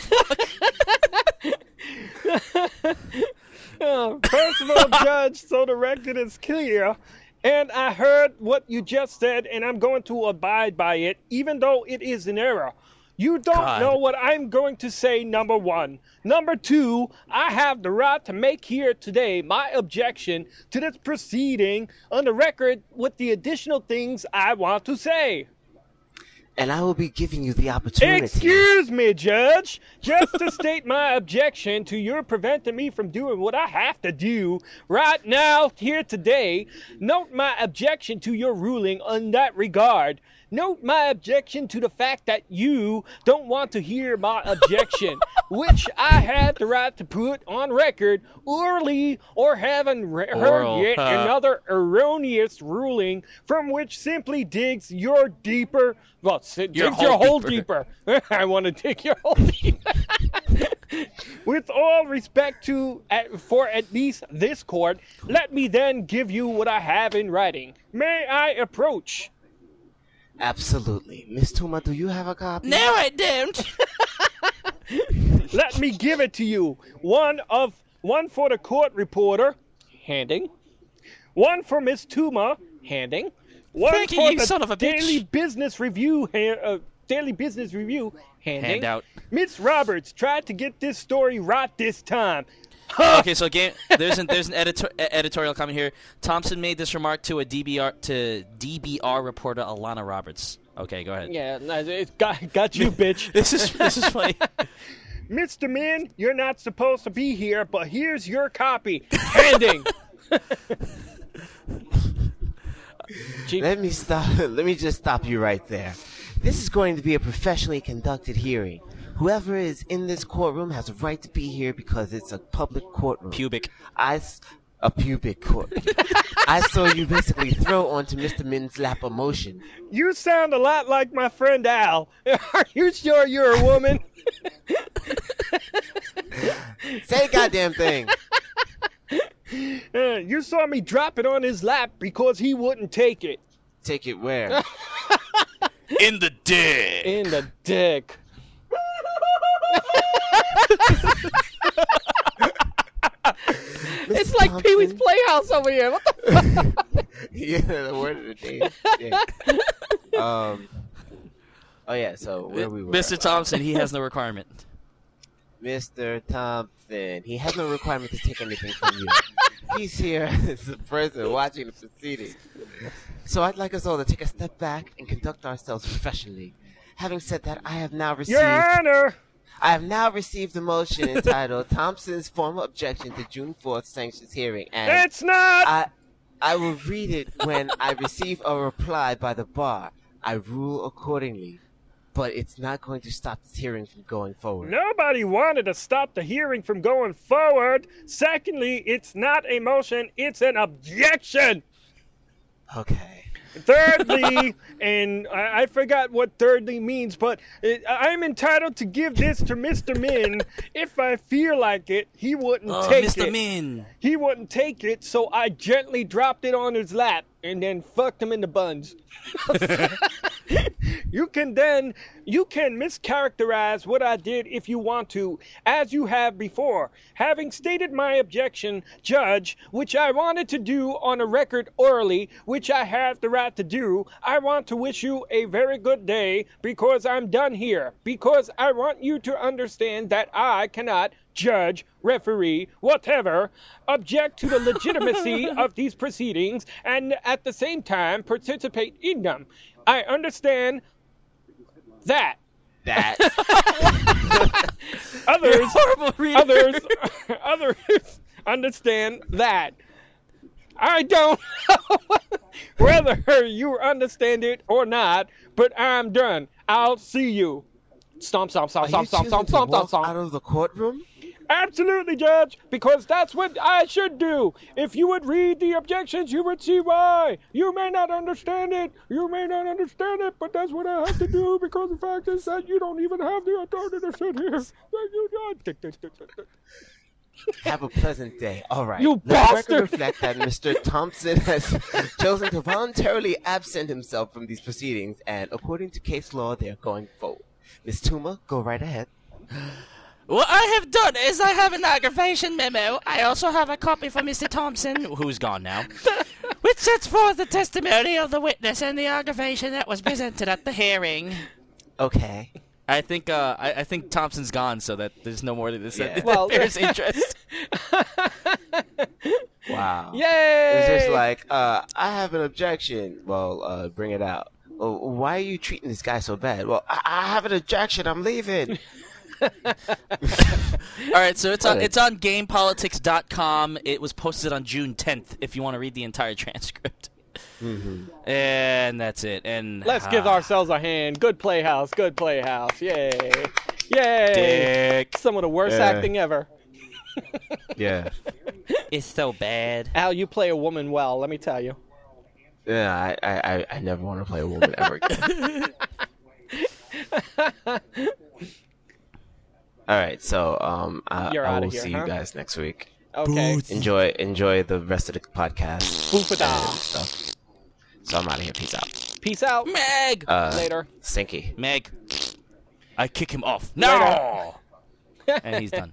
fuck? Uh, First of all, Judge, so the record is clear, and I heard what you just said, and I'm going to abide by it, even though it is an error. You don't God. know what I'm going to say, number one. Number two, I have the right to make here today my objection to this proceeding on the record with the additional things I want to say. And I will be giving you the opportunity. Excuse me, Judge. Just to state my objection to your preventing me from doing what I have to do right now, here today, note my objection to your ruling on that regard. Note my objection to the fact that you don't want to hear my objection, which I had the right to put on record early or haven't re- Oral, heard yet huh. another erroneous ruling from which simply digs your deeper, well, s- digs your hole hole deeper. deeper. I want to dig your hole deeper. With all respect to, at, for at least this court, let me then give you what I have in writing. May I approach? Absolutely. Miss Tuma, do you have a copy? No, I don't. Let me give it to you. One of one for the court reporter, handing. One for Miss Tuma, handing. One Thank you, for you the son of a bitch. Daily Business Review, ha- uh, Daily Business Review, handing. Hand out. Miss Roberts tried to get this story right this time. Okay, so again, there's an there's an editor, e- editorial comment here. Thompson made this remark to a D B R to D B R reporter Alana Roberts. Okay, go ahead. Yeah, no, it's got, got you, bitch. This is this is funny. Mister Min, you're not supposed to be here, but here's your copy. Handing. Gee, Let me stop. Let me just stop you right there. This is going to be a professionally conducted hearing. Whoever is in this courtroom has a right to be here because it's a public courtroom. Pubic. I, s- a pubic court. I saw you basically throw onto Mister Min's lap a motion. you sound a lot like my friend Al. Are you sure you're a woman? Say the goddamn thing. Uh, you saw me drop it on his lap because he wouldn't take it. Take it where? In the dick. In the dick. It's like Thompson? Pee Wee's Playhouse over here. What the fuck? Yeah, the word of the day. Yeah. Um. Oh yeah. So where we were? Mister Thompson, he has no requirement. Mister Thompson. He has no requirement to take anything from you. He's here as a person watching the proceedings. So I'd like us all to take a step back and conduct ourselves professionally. Having said that, I have now received. Your Honor. I have now received the motion entitled Thompson's formal objection to June fourth sanctions hearing, and It's not. I, I will read it when I receive a reply by the bar. I rule accordingly, but it's not going to stop this hearing from going forward. Nobody wanted to stop the hearing from going forward. Secondly, it's not a motion, it's an objection. Okay. Thirdly, and I, I forgot what thirdly means, but it, I'm entitled to give this to Mister Min if I feel like it. He wouldn't Oh, take Mister it. Min. He wouldn't take it, so I gently dropped it on his lap and then fucked him in the buns. You can then, you can mischaracterize what I did if you want to, as you have before. Having stated my objection, Judge, which I wanted to do on a record orally, which I have the right to do, I want to wish you a very good day because I'm done here. Because I want you to understand that I cannot, judge, referee, whatever, object to the legitimacy of these proceedings and at the same time participate in them. I understand that. That. Others, horrible reader. others, others understand that. I don't know whether you understand it or not, but I'm done. I'll see you. Stomp, stomp, stomp, Are stomp, you stomp, choosing stomp, to stomp, walk stomp, out stomp. of the courtroom? Absolutely, Judge, because that's what I should do. If you would read the objections, you would see why. You may not understand it. You may not understand it, but that's what I have to do because the fact is that you don't even have the authority to sit here. Thank you, Judge. Have a pleasant day. All right. You Let the record bastard! reflect that Mister Thompson has chosen to voluntarily absent himself from these proceedings, and according to case law, they are going forward. Miss Tuma, go right ahead. What I have done is I have an aggravation memo. I also have a copy for Mister Thompson, who's gone now, which sets forth the testimony of the witness and the aggravation that was presented at the hearing. Okay. I think uh, I, I think Thompson's gone, so that there's no more to this. Yeah. Well- There's interest. Wow. Yay! It's just like, uh, I have an objection. Well, uh, bring it out. Well, why are you treating this guy so bad? Well, I, I have an objection. I'm leaving. All right, so it's on it's on game politics dot com. It was posted on June tenth. If you want to read the entire transcript. Mm-hmm. And that's it. And Let's uh, give ourselves a hand. Good playhouse. Good playhouse. Yay. Yay. Dick. Some of the worst Yeah. acting ever. Yeah. It's so bad. Al, you play a woman well, let me tell you. Yeah, I, I, I- I never want to play a woman ever again. All right, so um, I, You're I outta will here, see huh? you guys next week. Okay. Enjoy, enjoy the rest of the podcast. Boofada. and stuff. So I'm out of here. Peace out. Peace out. Meg. Uh, Later. Stinky. Meg. I kick him off. No. And he's done.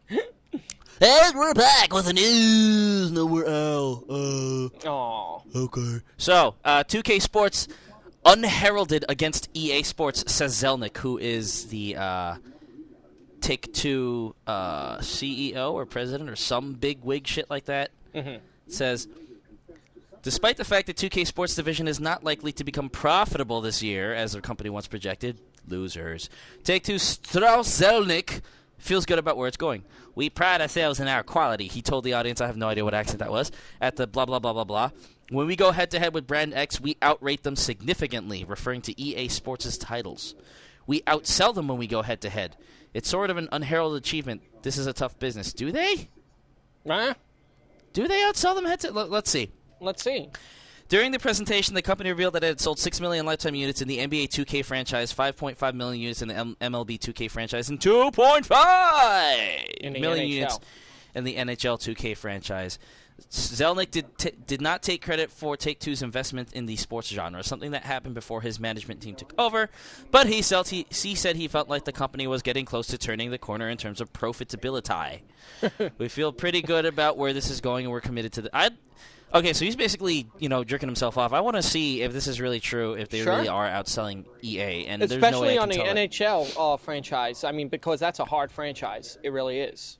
And we're back with the news. No, we're Al. Uh, Aw. okay. So, uh, two K Sports unheralded against E A Sports, says Zelnick, who is the uh, Take-Two uh, C E O or president or some big wig shit like that. Mhm. Says, despite the fact that two K Sports Division is not likely to become profitable this year, as the company once projected, losers, Take-Two Strauss Zelnick feels good about where it's going. We pride ourselves in our quality, he told the audience. I have no idea what accent that was. At the blah, blah, blah, blah, blah. When we go head-to-head with Brand X, we outrate them significantly, referring to E A Sports' titles. We outsell them when we go head-to-head. It's sort of an unheralded achievement. This is a tough business. Do they? Huh? Do they outsell them head-to-head? Let's see. Let's see. During the presentation, the company revealed that it had sold six million lifetime units in the N B A two K franchise, five point five million units in the M- MLB two K franchise, and two point five In the million N H L. units in the N H L two K franchise. Zelnick did t- did not take credit for Take-Two's investment in the sports genre, something that happened before his management team took over, but he, felt he, he said he felt like the company was getting close to turning the corner in terms of profitability. We feel pretty good about where this is going, and we're committed to the... I, okay, so he's basically, you know, jerking himself off. I want to see if this is really true, if they Sure. really are outselling E A, and there's no Especially way I on can the tell N it. H L uh, franchise. I mean, because that's a hard franchise. It really is.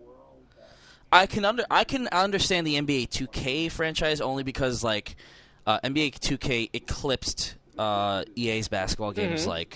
I can under I can understand the N B A two K franchise only because like uh, N B A two K eclipsed uh, E A's basketball games Mm-hmm. like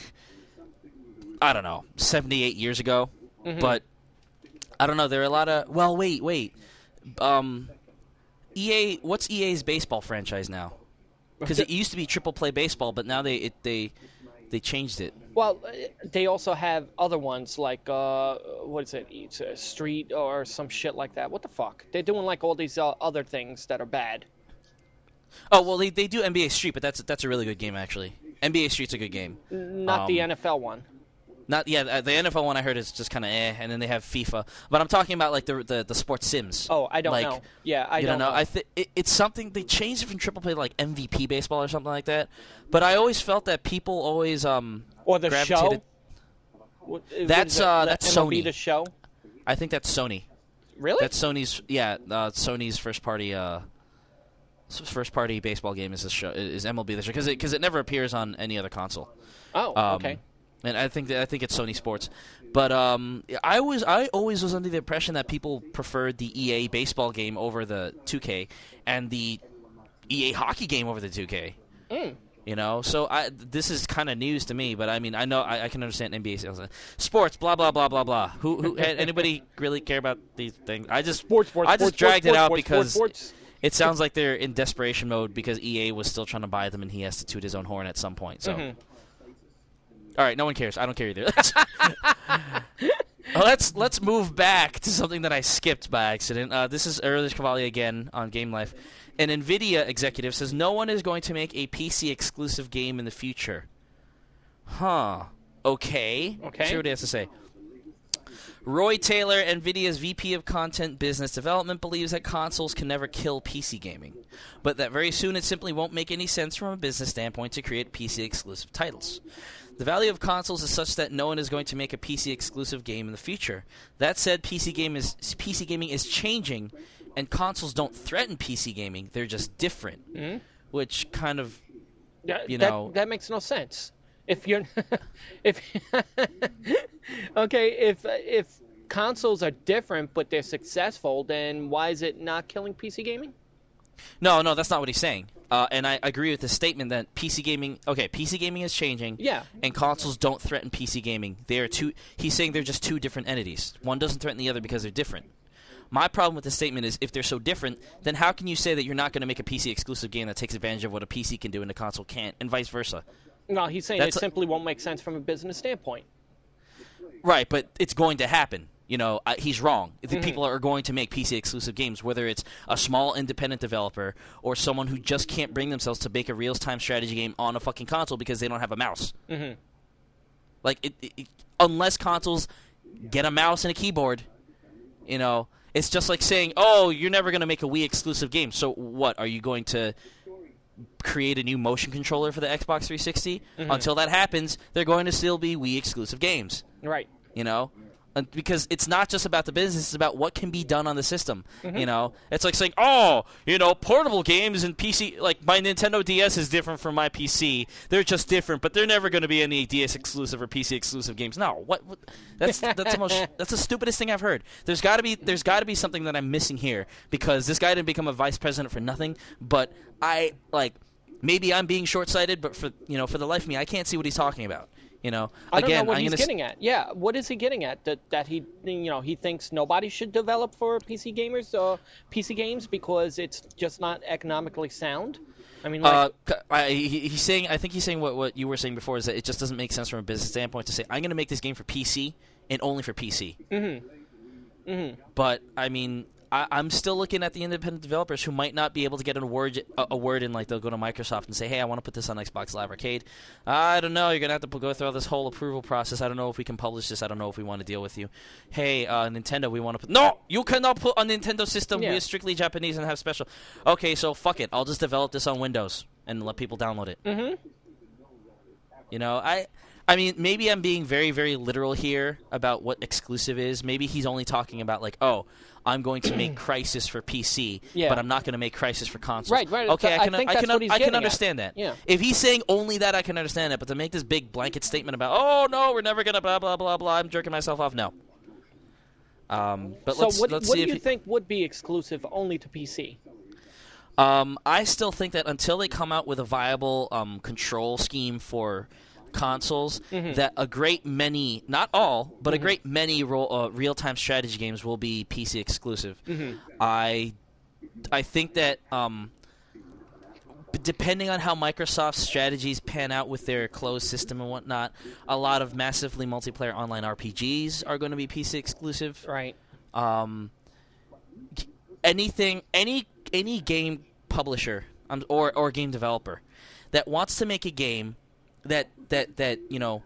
I don't know seventy-eight years ago, Mm-hmm. but I don't know. There are a lot of well, wait, wait. Um, E A, what's E A's baseball franchise now? Because it used to be Triple Play Baseball, but now they it, they they changed it. Well, uh, they also have other ones like uh, what is it? It's a Street or some shit like that. What the fuck? They're doing like all these uh, other things that are bad. Oh well, they they do N B A Street, but that's that's a really good game actually. N B A Street's a good game. Not the Um, N F L one. Not yeah, the N F L one I heard is just kind of eh, and then they have FIFA. But I'm talking about like the the, the sports sims. Oh, I don't like, know. Yeah, I you don't know. know. I think it, it's something they changed it from triple play to like M V P baseball or something like that. But I always felt that people always um or the gravitated. show. What, That's uh that's M L B Sony. The show. I think that's Sony. Really? That's Sony's yeah uh, Sony's first party uh first party baseball game is this show is M L B this year because it because it never appears on any other console. Oh, Um, okay. And I think that I think it's Sony Sports, but um, I was I always was under the impression that people preferred the E A baseball game over the two K, and the E A hockey game over the two K. Mm. You know, so I this is kind of news to me, but I mean I know I, I can understand N B A sales. Sports, blah blah blah blah blah. Who who anybody really care about these things? I just Sports, sports, I just sports, dragged sports, it out sports, because. sports, sports. It sounds like they're in desperation mode because E A was still trying to buy them, and he has to toot his own horn at some point. So, Mm-hmm. all right, no one cares. I don't care either. Well, let's let's move back to something that I skipped by accident. Uh, this is Earlish Cavalli again on Game Life. An NVIDIA executive says no one is going to make a P C exclusive game in the future. Huh. Okay. Okay. See what he has to say. Roy Taylor, NVIDIA's V P of Content Business Development, believes that consoles can never kill P C gaming, but that very soon it simply won't make any sense from a business standpoint to create P C-exclusive titles. The value of consoles is such that no one is going to make a P C-exclusive game in the future. That said, P C game is P C gaming is changing, and consoles don't threaten P C gaming. They're just different, Mm-hmm. which kind of, That, you that- know... that makes no sense. If you're, if okay, if if consoles are different but they're successful, then why is it not killing P C gaming? No, no, that's not what he's saying. Uh, and I agree with the statement that P C gaming, okay, P C gaming is changing, Yeah. and consoles don't threaten P C gaming. They are two. He's saying they're just two different entities. One doesn't threaten the other because they're different. My problem with this statement is if they're so different, then how can you say that you're not going to make a P C exclusive game that takes advantage of what a P C can do and a console can't, and vice versa? No, he's saying That's it a- simply won't make sense from a business standpoint. Right, but it's going to happen. You know, uh, he's wrong. The people are going to make P C exclusive games, whether it's a small independent developer or someone who just can't bring themselves to make a real-time strategy game on a fucking console because they don't have a mouse. Mm-hmm. Like, it, it, it- unless consoles get a mouse and a keyboard, you know, it's just like saying, oh, you're never going to make a Wii exclusive game. So what? Are you going to create a new motion controller for the Xbox three sixty? Mm-hmm. Until that happens, they're going to still be Wii exclusive games. Right. You know, and because it's not just about the business; it's about what can be done on the system. Mm-hmm. You know, it's like saying, "Oh, you know, portable games and P C, like my Nintendo D S is different from my P C. They're just different, but they're never going to be any D S exclusive or P C exclusive games." No, what? what that's that's the most that's the stupidest thing I've heard. There's got to be there's got to be something that I'm missing here because this guy didn't become a vice president for nothing. But I like maybe I'm being short-sighted, but for you know, for the life of me, I can't see what he's talking about. You know, I don't again, know what I'm he's gonna getting at. Yeah, what is he getting at? That that he you know he thinks nobody should develop for P C gamers or P C games because it's just not economically sound. I mean, like, Uh, c- I, he, he's saying. I think he's saying what, what you were saying before is that it just doesn't make sense from a business standpoint to say I'm going to make this game for P C and only for P C. Mm-hmm. Mm-hmm. But I mean, I, I'm still looking at the independent developers who might not be able to get a word a, a word in. Like they'll go to Microsoft and say, "Hey, I want to put this on Xbox Live Arcade." I don't know. You're going to have to go through all this whole approval process. I don't know if we can publish this. I don't know if we want to deal with you. Hey, uh, Nintendo, we want to put. No, you cannot put on Nintendo system. Yeah. We're strictly Japanese and have special. Okay, so fuck it. I'll just develop this on Windows and let people download it. Mm-hmm. You know, I I mean, maybe I'm being very, very literal here about what exclusive is. Maybe he's only talking about, like, oh, I'm going to make Crysis for P C, Yeah. but I'm not going to make Crysis for consoles. Right, right. Okay, I I can, think I that's can, what he's I can getting at. understand that. Yeah. If he's saying only that, I can understand that. But to make this big blanket statement about, oh, no, we're never going to blah, blah, blah, blah, I'm jerking myself off, no. Um, but So let's, what, let's what see do if you he- think would be exclusive only to P C? Um, I still think that until they come out with a viable um, control scheme for consoles, Mm-hmm. that a great many, not all, but a great many ro- uh, real-time strategy games will be P C exclusive. Mm-hmm. I, I think that um, b- depending on how Microsoft's strategies pan out with their closed system and whatnot, a lot of massively multiplayer online R P Gs are going to be P C exclusive. Right. Um, anything, any any game publisher um, or or game developer that wants to make a game that that that you know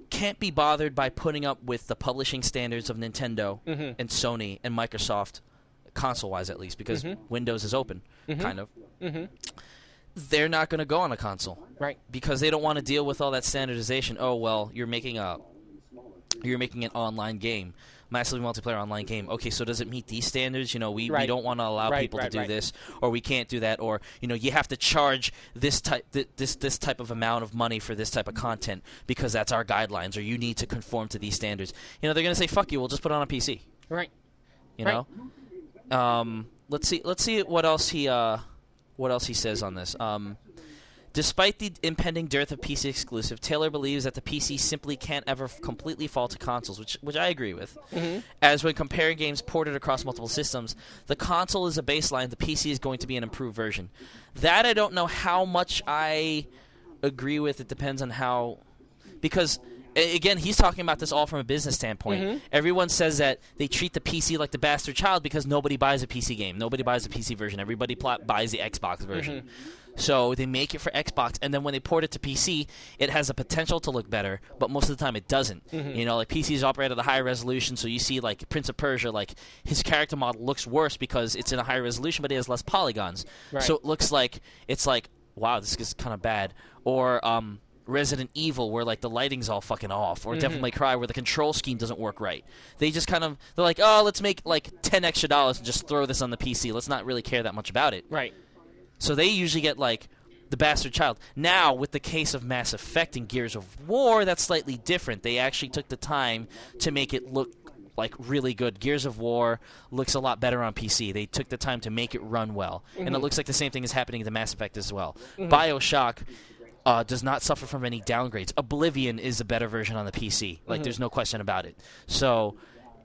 can't be bothered by putting up with the publishing standards of Nintendo Mm-hmm. and Sony and Microsoft, console-wise at least, because Mm-hmm. Windows is open, kind of. Mm-hmm. They're not going to go on a console. Right. Because they don't want to deal with all that standardization. Oh, well, you're making a you're making an online game. Massively multiplayer online game. Okay, so does it meet these standards? You know, we, Right. we don't want to allow Right, people right, to do right. this, or we can't do that, or you know, you have to charge this type th- this this type of amount of money for this type of content because that's our guidelines, or you need to conform to these standards. You know, they're going to say, "Fuck you, we'll just put it on a P C." Right. You Right. know. Um, let's see. Let's see what else he uh, what else he says on this. Um, Despite the impending dearth of P C exclusive, Taylor believes that the P C simply can't ever f- completely fall to consoles, which which I agree with. Mm-hmm. As when comparing games ported across multiple systems, the console is a baseline, the P C is going to be an improved version. That I don't know how much I agree with. It depends on how... Because, a- again, he's talking about this all from a business standpoint. Mm-hmm. Everyone says that they treat the P C like the bastard child because nobody buys a P C game. Nobody buys a P C version. Everybody pl- buys the Xbox version. Mm-hmm. So they make it for Xbox, and then when they port it to P C, it has the potential to look better, but most of the time it doesn't. Mm-hmm. You know, like P Cs operate at a higher resolution, so you see like Prince of Persia, like his character model looks worse because it's in a higher resolution, but it has less polygons. Right. So it looks like it's like, wow, this is kind of bad. Or um, Resident Evil, where like the lighting's all fucking off, or Mm-hmm. Devil May Cry, where the control scheme doesn't work right. They just kind of they're like, oh, let's make like ten extra dollars and just throw this on the P C. Let's not really care that much about it. Right. So they usually get like the bastard child. Now, with the case of Mass Effect and Gears of War, that's slightly different. They actually took the time to make it look like really good. Gears of War looks a lot better on P C. They took the time to make it run well. Mm-hmm. And it looks like the same thing is happening in the Mass Effect as well. BioShock uh, does not suffer from any downgrades. Oblivion is a better version on the P C. Like, there's no question about it. So...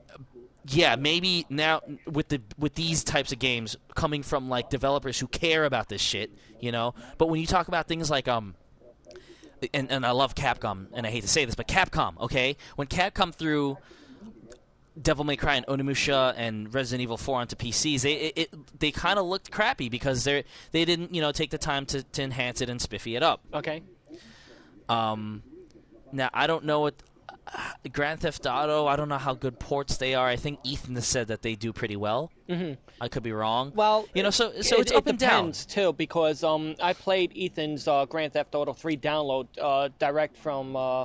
yeah, maybe now with the with these types of games coming from like developers who care about this shit, you know. But when you talk about things like um, and and I love Capcom, and I hate to say this, but Capcom, okay, when Capcom threw Devil May Cry and Onimusha and Resident Evil four onto P Cs, they it, it, they kind of looked crappy because they they didn't you know take the time to, to enhance it and spiffy it up. Okay. Um, now I don't know what. Grand Theft Auto, I don't know how good ports they are. I think Ethan has said that they do pretty well. Mm-hmm. I could be wrong. Well, you know, so so it, it's it up and down. depends too, because um, I played Ethan's uh, Grand Theft Auto three download uh, direct from uh,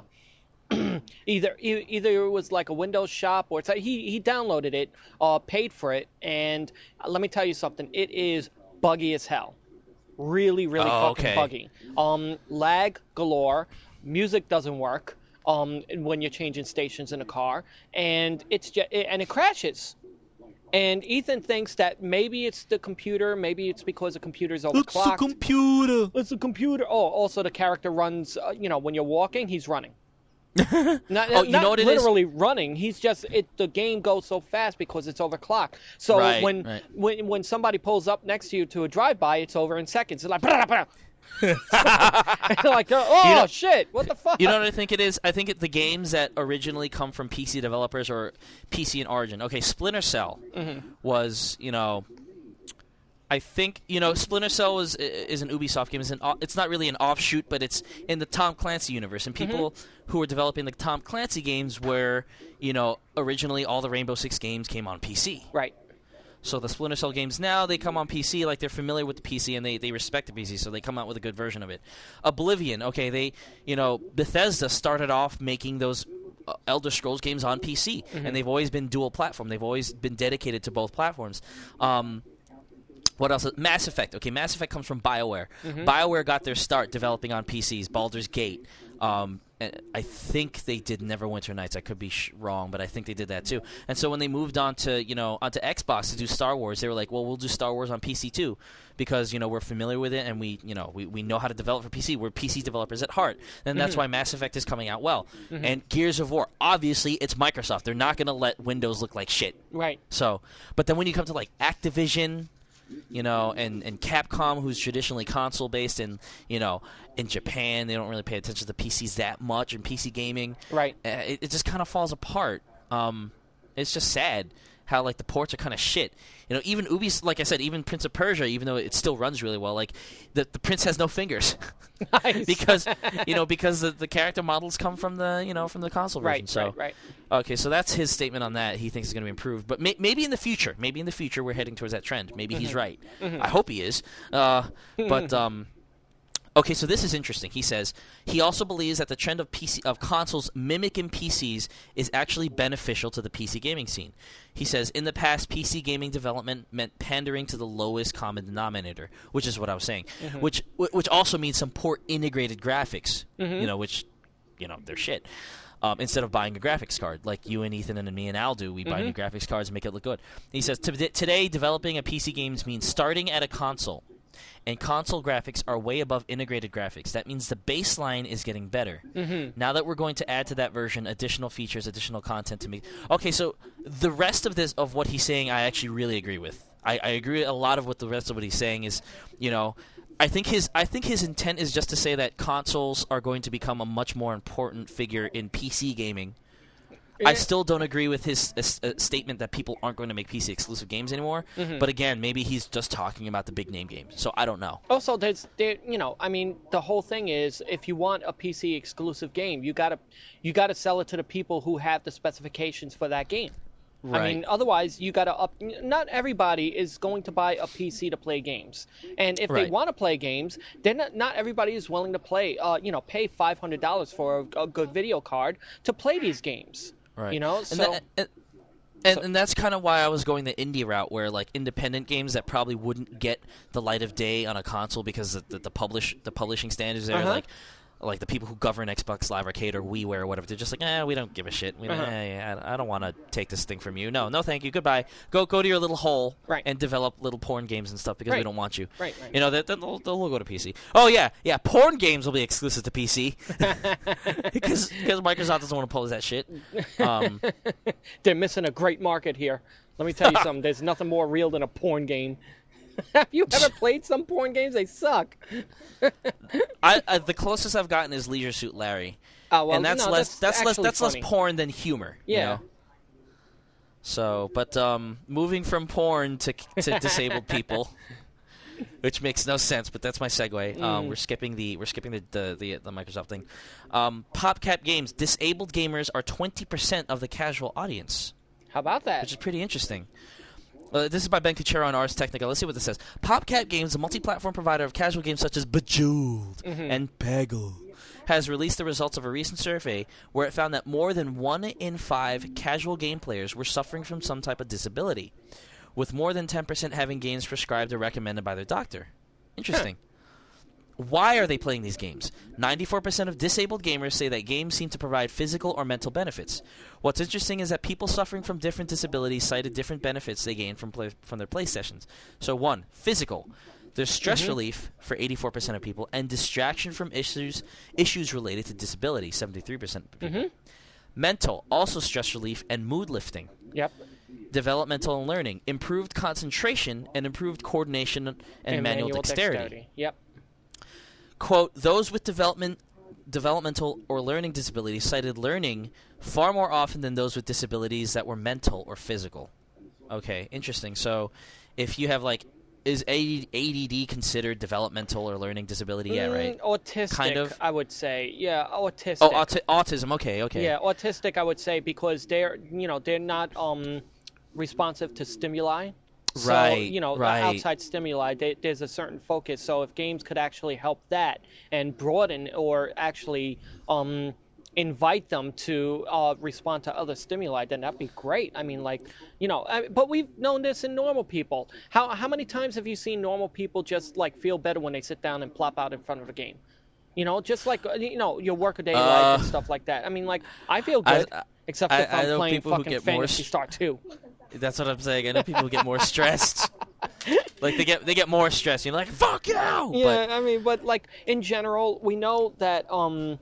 either e- either it was like a Windows shop or it's like he he downloaded it, uh, paid for it, and let me tell you something, it is buggy as hell, really really Oh, fucking okay. buggy. Um, lag galore, music doesn't work. Um, when you're changing stations in a car, and it's just, and it crashes. And Ethan thinks that maybe it's the computer, maybe it's because the computer's overclocked. computer. It's the computer. Oh, also the character runs. Uh, you know, when you're walking, he's running. not Oh, you not know what it is? literally running. He's just it. The game goes so fast because it's overclocked. So Right, when right. when when somebody pulls up next to you to a drive-by, it's over in seconds. It's like. And like, oh You know- shit! What the fuck? You know what I think it is? I think it, the games that originally come from P C developers or P C in origin. Okay, Splinter Cell Mm-hmm. was, you know, I think, you know, Splinter Cell is is an Ubisoft game. It's, an, it's not really an offshoot, but it's in the Tom Clancy universe. And people Mm-hmm. who were developing the Tom Clancy games were, you know, originally all the Rainbow Six games came on P C. Right. So the Splinter Cell games now, they come on P C, like they're familiar with the P C and they, they respect the P C, so they come out with a good version of it. Oblivion, okay, they, you know, Bethesda started off making those uh, Elder Scrolls games on P C, and they've always been dual platform. They've always been dedicated to both platforms. Um, what else? Mass Effect. Okay, Mass Effect comes from BioWare. BioWare got their start developing on P Cs. Baldur's Gate. Um, and I think they did Neverwinter Nights. I could be sh- wrong, but I think they did that too. And so when they moved on to you know onto Xbox to do Star Wars, they were like, well, we'll do Star Wars on P C too, because you know we're familiar with it and we you know we, we know how to develop for P C. We're P C developers at heart, and that's why Mass Effect is coming out well. And Gears of War, obviously, it's Microsoft. They're not going to let Windows look like shit. Right. So, but then when you come to like Activision, you know, and, and Capcom, who's traditionally console based, and you know, in Japan they don't really pay attention to P Cs that much, and P C gaming, Right. uh, it, it just kind of falls apart. Um, it's just sad. how like the ports are kind of shit. You know, even Ubisoft, like I said, even Prince of Persia, even though it still runs really well, like the the prince has no fingers. Nice. because you know because the, the character models come from the you know from the console version. Right, so right, right. okay, so that's his statement on that. He thinks it's going to be improved, but may, maybe in the future, maybe in the future we're heading towards that trend. Maybe Mm-hmm. he's right. I hope he is. Uh, but um, okay, so this is interesting. He says he also believes that the trend of P C of consoles mimicking P Cs is actually beneficial to the P C gaming scene. He says in the past, P C gaming development meant pandering to the lowest common denominator, which is what I was saying. Mm-hmm. Which which also means some poor integrated graphics. Mm-hmm. You know, which you know they're shit. Um, instead of buying a graphics card, like you and Ethan and me and Al do, we buy Mm-hmm. new graphics cards and make it look good. He says "T- today, developing a P C games means starting at a console. And console graphics are way above integrated graphics. That means the baseline is getting better. Mm-hmm. Now that we're going to add to that version additional features, additional content to make. Okay, so the rest of this of what he's saying, I actually really agree with. I, I agree a lot of what the rest of what he's saying is. You know, I think his I think his intent is just to say that consoles are going to become a much more important figure in P C gaming. I Yeah. still don't agree with his uh, uh, statement that people aren't going to make P C exclusive games anymore. Mm-hmm. But again, maybe he's just talking about the big name games. So I don't know. Also, there's, there, you know, I mean, the whole thing is, if you want a P C exclusive game, you gotta, you gotta sell it to the people who have the specifications for that game. Right. I mean, otherwise, you gotta up. Not everybody is going to buy a P C to play games, and if they Right. want to play games, then not, not everybody is willing to play. Uh, you know, pay five hundred dollars for a, a good video card to play these games. Right. You know, and so. that, and, and, so- and that's kind of why I was going the indie route, where like independent games that probably wouldn't get the light of day on a console because the the, the publish the publishing standards there, Uh-huh. like like the people who govern Xbox Live Arcade or WiiWare or whatever, they're just like, eh, we don't give a shit. We don't, Uh-huh. eh, I, I don't want to take this thing from you. No, no, thank you. Goodbye. Go go to your little hole Right. and develop little porn games and stuff because we Right. don't want you. Right, right. You know, that they'll, they'll go to P C. Oh yeah, yeah. Porn games will be exclusive to P C because because Microsoft doesn't want to pose that shit. Um, They're missing a great market here. Let me tell you something. There's nothing more real than a porn game. Have you ever played some porn games? They suck. I, I the closest I've gotten is Leisure Suit Larry, Oh, well, and that's no, less that's, less actually that's less funny. porn than humor. you Yeah. know? So, but um, moving from porn to to disabled people, which makes no sense, but that's my segue. Um, we're skipping the we're skipping the the, the, the Microsoft thing. Um, PopCap Games: disabled gamers are twenty percent of the casual audience, How about that? which is pretty interesting. Uh, this is by Ben Kuchera on Ars Technica. Let's see what this says. PopCap Games, a multi-platform provider of casual games such as Bejeweled and Peggle, has released the results of a recent survey where it found that more than one in five casual game players were suffering from some type of disability, with more than ten percent having games prescribed or recommended by their doctor. Interesting. Why are they playing these games? ninety-four percent of disabled gamers say that games seem to provide physical or mental benefits. What's interesting is that people suffering from different disabilities cited different benefits they gain from play, from their play sessions. So one, physical. There's stress Mm-hmm. relief for eighty-four percent of people and distraction from issues issues related to disability, seventy-three percent of people. Mm-hmm. Mental, also stress relief and mood lifting. Yep. Developmental and learning, improved concentration and improved coordination and, And manual, dexterity. Yep. Quote, those with development, developmental or learning disabilities cited learning far more often than those with disabilities that were mental or physical. Okay, interesting. So if you have, like, is A D D considered developmental or learning disability? Yeah, right. Mm, autistic, Kind of. I would say. Yeah, autistic. Oh, auti- autism. Okay, okay. Yeah, autistic, I would say, because they're, you know, they're not um responsive to stimuli. So, Right, you know, right. outside stimuli, they, there's a certain focus. So if games could actually help that and broaden or actually um, invite them to uh, respond to other stimuli, then that'd be great. I mean, like, you know, I, but we've known this in normal people. How how many times have you seen normal people just, like, feel better when they sit down and plop out in front of a game? You know, just like, you know, your workaday Uh, life and stuff like that. I mean, like, I feel I- good, except I- if I I'm know playing people who fucking get more Phantasy st- Star two. That's what I'm saying. I know people get more stressed. Like they get they get more stressed. You're like, fuck you. Yeah, But I mean, but like in general, we know that um,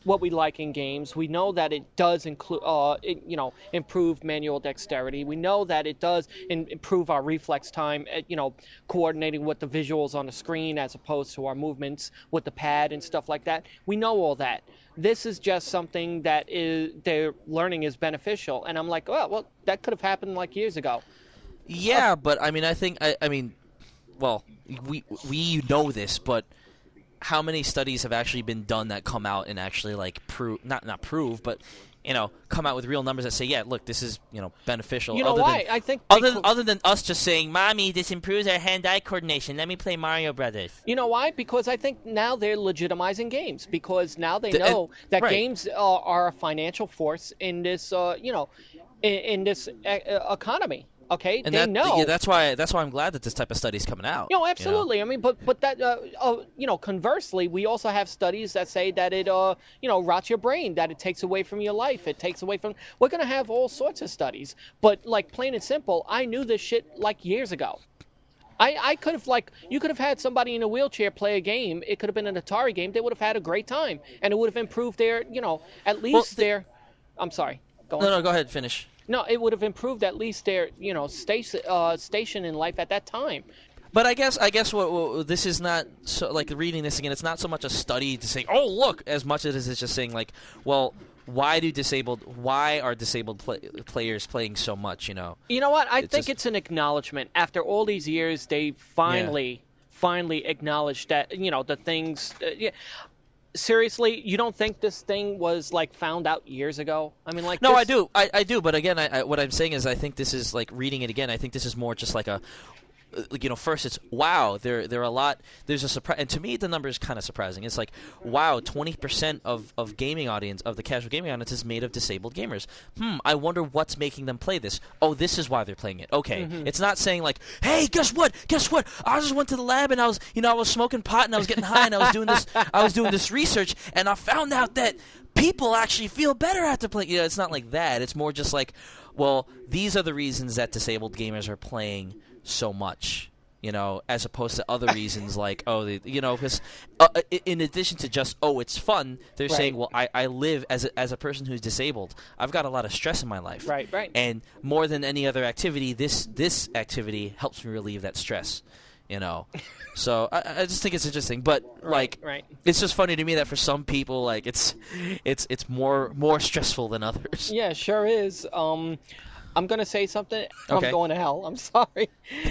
what we like in games. We know that it does include, uh, it, you know, improve manual dexterity. We know that it does in, improve our reflex time, at, you know, coordinating with the visuals on the screen as opposed to our movements with the pad and stuff like that. We know all that. This is just something that is they're learning is beneficial, and I'm like, oh, well, that could have happened like years ago. Yeah, but I mean, I think I, I mean, well, we we know this, but how many studies have actually been done that come out and actually like prove not not prove, but you know, come out with real numbers that say, yeah, look, this is you know beneficial. You know other why? Than, I think other because, other than us just saying, "Mommy, this improves our hand-eye coordination. Let me play Mario Brothers." You know why? Because I think now they're legitimizing games because now they The- know and- that right. games uh, are a financial force in this, uh, you know, in, in this uh, economy. Okay, And they that, know. yeah, that's why that's why I'm glad that this type of study is coming out. You know, absolutely. I mean, but but that uh, uh, you know, conversely, we also have studies that say that it uh you know rots your brain, that it takes away from your life, it takes away from. We're gonna have all sorts of studies, but like plain and simple, I knew this shit like years ago. I, I could have like you could have had somebody in a wheelchair play a game. It could have been an Atari game. They would have had a great time, and it would have improved their you know at least the- their. I'm sorry. Go on. No, no, go ahead, finish. No, it would have improved at least their you know station uh, station in life at that time. But I guess I guess what, what this is not so like reading this again. It's not so much a study to say, oh look, as much as it's just saying like, well, why do disabled why are disabled play, players playing so much? You know. You know what? I It's think just- it's an acknowledgement. After all these years, they finally, finally acknowledged that, you know, the things... Uh, yeah. Seriously, you don't think this thing was, like, found out years ago? I mean, like... No, this... I do, I, I do. But again, I, I, what I'm saying is, I think this is like reading it again. I think this is more just like a. You know, first it's wow. There, there are a lot. There's a surprise, and to me, the number is kind of surprising. It's like wow, twenty percent of of gaming audience of the casual gaming audience is made of disabled gamers. Hmm. I wonder what's making them play this. Oh, this is why they're playing it. Okay, Mm-hmm. it's not saying like, hey, guess what? Guess what? I just went to the lab and I was, you know, I was smoking pot and I was getting high and I was doing this. I was doing this research and I found out that people actually feel better after playing. You know, it's not like that. It's more just like, well, these are the reasons that disabled gamers are playing so much, you know, as opposed to other reasons like, oh, they, you know, because uh, in addition to just, oh, it's fun, they're Right. saying, well, I, I live as a, as a person who's disabled. I've got a lot of stress in my life. Right, right. And more than any other activity, this this activity helps me relieve that stress, you know. So I, I just think it's interesting. But, like, right. it's just funny to me that for some people, like, it's it's it's more more stressful than others. Yeah, sure is. Um, I'm going to say something. Okay. I'm going to hell. I'm sorry.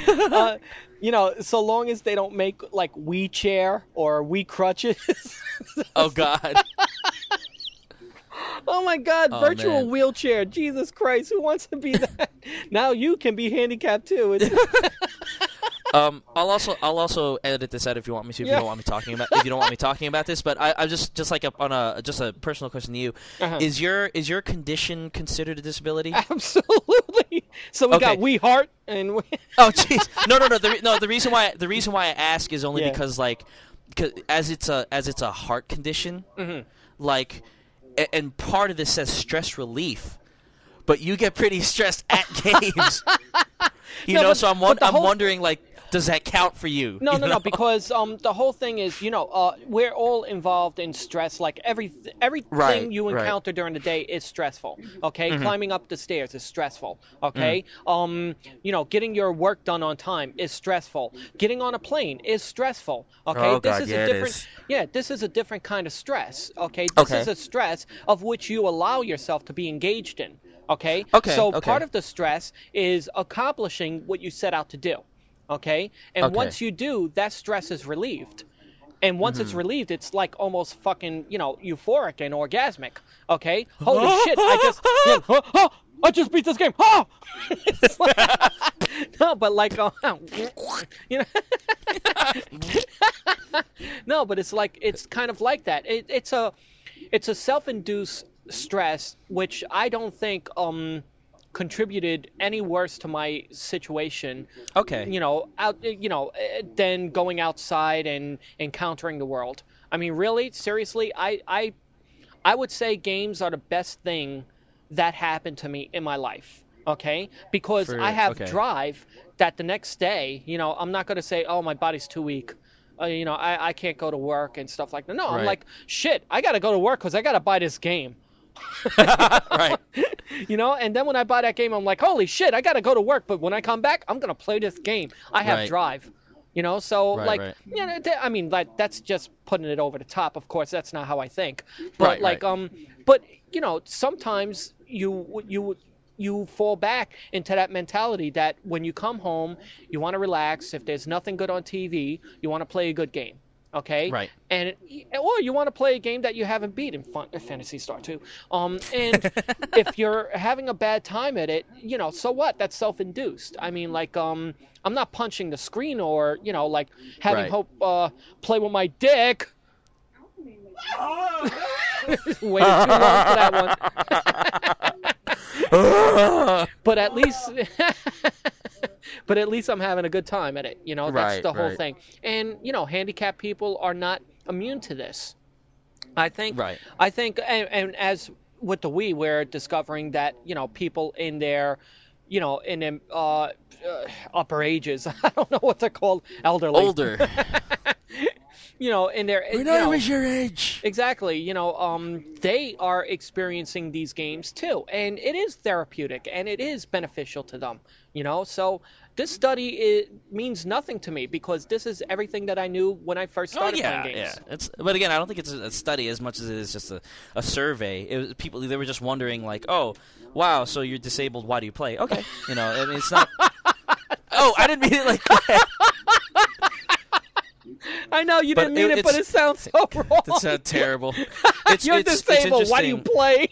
uh, you know, so long as they don't make, like, Wii chair or Wii crutches. Oh, God. Oh, my God. Oh, virtual man. wheelchair. Jesus Christ. Who wants to be that? Now you can be handicapped, too. It's- Um, I'll also I'll also edit this out if you want me to. If Yeah. you don't want me talking about if you don't want me talking about this, but I, I just just like a, on a just a personal question to you, Uh-huh. is your is your condition considered a disability? Absolutely. So we Okay. got Wii Heart and we... Oh, jeez. No, no, no. The, re- no, the reason why the reason why I ask is only Yeah. because like, 'cause as it's a as it's a heart condition, Mm-hmm. like, a- and part of this says stress relief, but you get pretty stressed at games. You No, know, but- so I'm but won- the I'm whole- wondering like, does that count for you? No, You no, know? no, because um, the whole thing is, you know, uh, we're all involved in stress. Like every everything Right, you right. encounter during the day is stressful. Okay, Mm-hmm. climbing up the stairs is stressful. Okay, Mm. um, you know, getting your work done on time is stressful. Getting on a plane is stressful. Okay, Oh, this God, is yeah, a it different. is. Yeah, this is a different kind of stress. Okay, this Okay. is a stress of which you allow yourself to be engaged in. Okay, Okay, so okay. part of the stress is accomplishing what you set out to do. Okay, and Okay. once you do, that stress is relieved. And once Mm-hmm. it's relieved, it's like almost fucking, you know, euphoric and orgasmic. Okay? Holy shit, I just, yeah, oh, oh, I just beat this game. Oh! It's like- no, but like, uh, you know, no, but it's like, it's kind of like that. It, it's a, it's a self-induced stress, which I don't think, um, contributed any worse to my situation, Okay. you know, out, you know, eh, than going outside and encountering the world. I mean, really, seriously, I, I, I would say games are the best thing that happened to me in my life. Okay, because For- I have okay. drive that the next day, you know, I'm not going to say, oh, my body's too weak. uh, you know, I, I can't go to work and stuff like that. No, I'm Right. like, shit, I got to go to work because I got to buy this game. Right. You know, and then when I buy that game, I'm like, holy shit, I got to go to work. But when I come back, I'm going to play this game. I have Right. drive. You know, so Right, like, right. you know, th- I mean, like that's just putting it over the top. Of course, that's not how I think. But Right, like, right. um, but you know, sometimes you you you fall back into that mentality that when you come home, you want to relax. If there's nothing good on T V, you want to play a good game. Okay. Right. And or you want to play a game that you haven't beat in fun, Phantasy Star two. Um, and if you're having a bad time at it, you know, so what? That's self-induced. I mean, like, um, I'm not punching the screen or you know, like having Right. Hope uh, play with my dick. Waited too long for that one. But at least, but at least I'm having a good time at it. You know, that's Right, the whole right. thing. And you know, handicapped people are not immune to this. I think. Right. I think, and, and as with the Wii, we're discovering that you know people in their, you know, in their uh, uh, upper ages. I don't know what they're called, elderly. Older. You know, in their. When you I know, was your age. Exactly. You know, um, they are experiencing these games too, and it is therapeutic and it is beneficial to them. You know, so this study it means nothing to me because this is everything that I knew when I first Oh started yeah, playing games. yeah. It's but again, I don't think it's a study as much as it is just a, a survey. It was people they were just wondering like, oh, wow, so you're disabled. Why do you play? Okay, you know, I mean, it's not. Oh, I didn't mean it like that. I know you But didn't mean it- it, but it it's- soun's so wrong. That sounds terrible. It's, You're it's, disabled. It's Why do you interesting. play?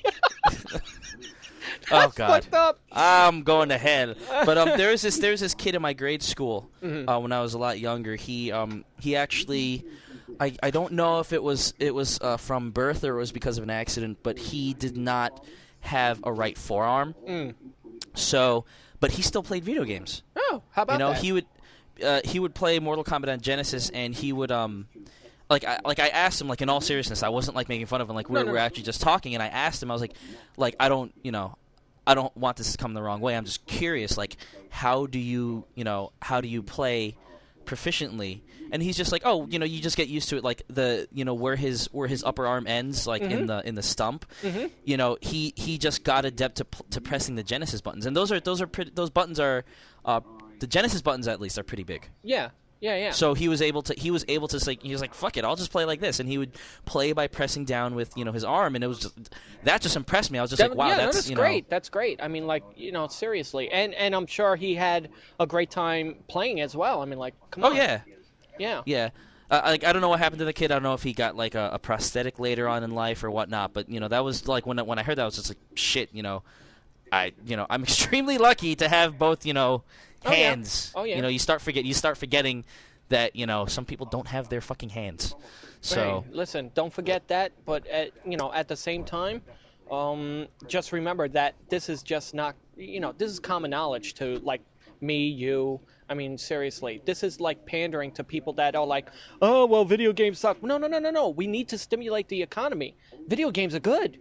Oh That's God. fucked up. I'm going to hell. But um, there's this there's this kid in my grade school Mm-hmm. uh, when I was a lot younger. He um he actually, I, I don't know if it was it was uh, from birth or it was because of an accident, but he did not have a right forearm. Mm. So, but he still played video games. Oh, how about You know, that? he would uh, he would play Mortal Kombat on Genesis, and he would um. Like I like I asked him like in all seriousness, I wasn't like making fun of him. Like we No, we're, no, we're no. actually just talking, and I asked him, I was like, like I don't, you know, I don't want this to come the wrong way. I'm just curious, like how do you, you know, how do you play proficiently? And he's just like, oh, you know, you just get used to it. Like the, you know, where his where his upper arm ends, like in the in the stump. Mm-hmm. You know, he he just got adept to p- to pressing the Genesis buttons, and those are those are pretty, those buttons are, uh, the Genesis buttons at least are pretty big. Yeah, yeah, yeah. So he was able to he was able to like he was like fuck it, I'll just play like this, and he would play by pressing down with you know his arm, and it was just that just impressed me. I was just That- like wow, yeah, no, that's, that's you great. know That's great. I mean, like you know, seriously, and and I'm sure he had a great time playing as well. I mean, like, come oh on. yeah yeah. yeah. Uh, like I don't know what happened to the kid. I don't know if he got like a, a prosthetic later on in life or whatnot. But you know that was like when I, when I heard that I was just like shit. You know, I you know I'm extremely lucky to have both you know Oh, yeah. hands. Oh, yeah. You know you start forget you start forgetting that you know some people don't have their fucking hands. So Hey, listen, don't forget that. But at, you know, at the same time, um, just remember that this is just not. You know, this is common knowledge to like me, you. I mean, seriously, this is like pandering to people that are like, oh, well, video games suck. No, no, no, no, no. We need to stimulate the economy. Video games are good.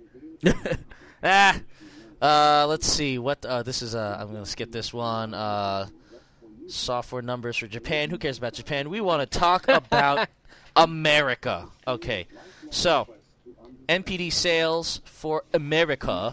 ah, uh, let's see what uh, this is. Uh, I'm gonna skip this one. Uh, software numbers for Japan. Who cares about Japan? We want to talk about America. Okay, so N P D sales for America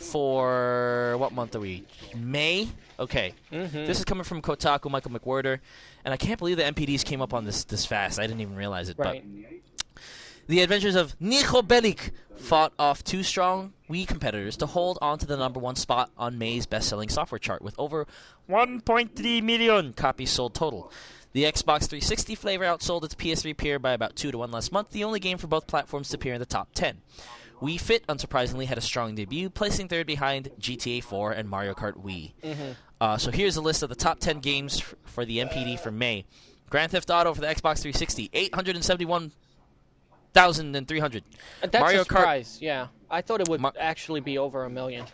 for what month are we? May. Okay, Mm-hmm. this is coming from Kotaku, Michael McWhorter, and I can't believe the N P Ds came up on this this fast. I didn't even realize it. Right. But the adventures of Nico Bellic fought off two strong Wii competitors to hold on to the number one spot on May's best-selling software chart with over one point three million copies sold total. The Xbox three sixty flavor outsold its P S three peer by about two to one last month, the only game for both platforms to appear in the top ten. Wii Fit, unsurprisingly, had a strong debut, placing third behind G T A four and Mario Kart Wii. Mm-hmm. Uh, so here's a list of the top ten games f- for the N P D for May. Grand Theft Auto for the Xbox three sixty, eight hundred seventy-one thousand three hundred. That's Mario a surprise. Yeah, I thought it would Ma- actually be over a million.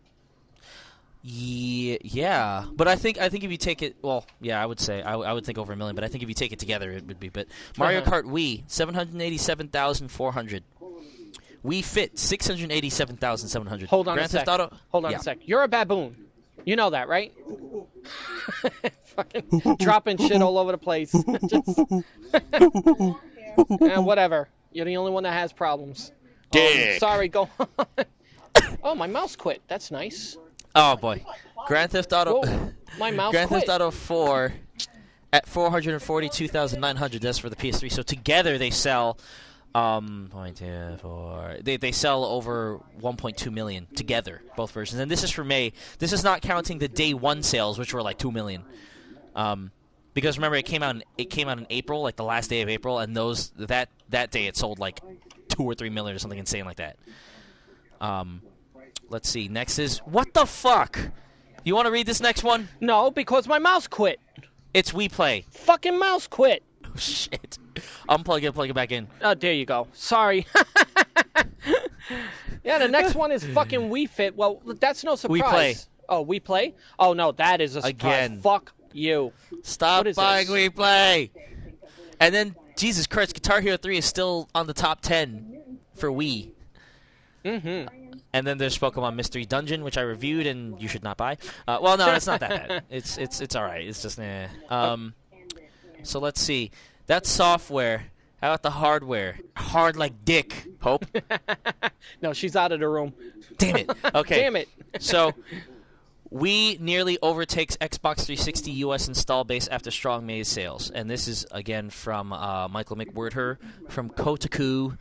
Yeah, yeah, but I think I think if you take it, well, yeah, I would say I, w- I would think over a million, but I think if you take it together, it would be. But Mario Uh-huh. Kart Wii, seven hundred eighty-seven thousand four hundred. Wii Fit, six hundred eighty-seven thousand seven hundred. Hold on Grand a sec. Theft Auto, Hold on yeah. a sec. You're a baboon. You know that, right? Fucking dropping shit all over the place. Just... and whatever. You're the only one that has problems. Dick. Um, sorry, go on. Oh, my mouse quit. That's nice. Oh boy, Grand Theft Auto. Whoa, my mouse Grand quit. Theft Auto four at four hundred forty-two thousand nine hundred. That's for the P S three. So together they sell, um, point two four. They they sell over one point two million together, both versions. And this is for May. This is not counting the day one sales, which were like two million. Um, because remember it came out in, it came out in April, like the last day of April, and those that that day it sold like two or three million or something insane like that. Um. Let's see. Next is what the fuck? You want to read this next one? No, because my mouse quit. It's We Play. Fucking mouse quit. Oh shit! Unplug it, plug it back in. Oh, there you go. Sorry. Yeah, the next one is fucking Wii Fit. Well, that's no surprise. We Play. Oh, We Play? Oh no, that is a surprise. Again. Fuck you. Stop What is buying this? We Play. And then Jesus Christ, Guitar Hero three is still on the top ten for Wii. Mm-hmm. And then there's Pokemon Mystery Dungeon, which I reviewed, and you should not buy. Uh, well, no, it's not that bad. It's it's it's all right. It's just nah. Um, so let's see. That's software. How about the hardware? Hard like dick. Hope. No, she's out of the room. Damn it. Okay. Damn it. So, Wii nearly overtakes Xbox three sixty U S install base after strong May sales, and this is again from uh, Michael McWhirter from Kotaku.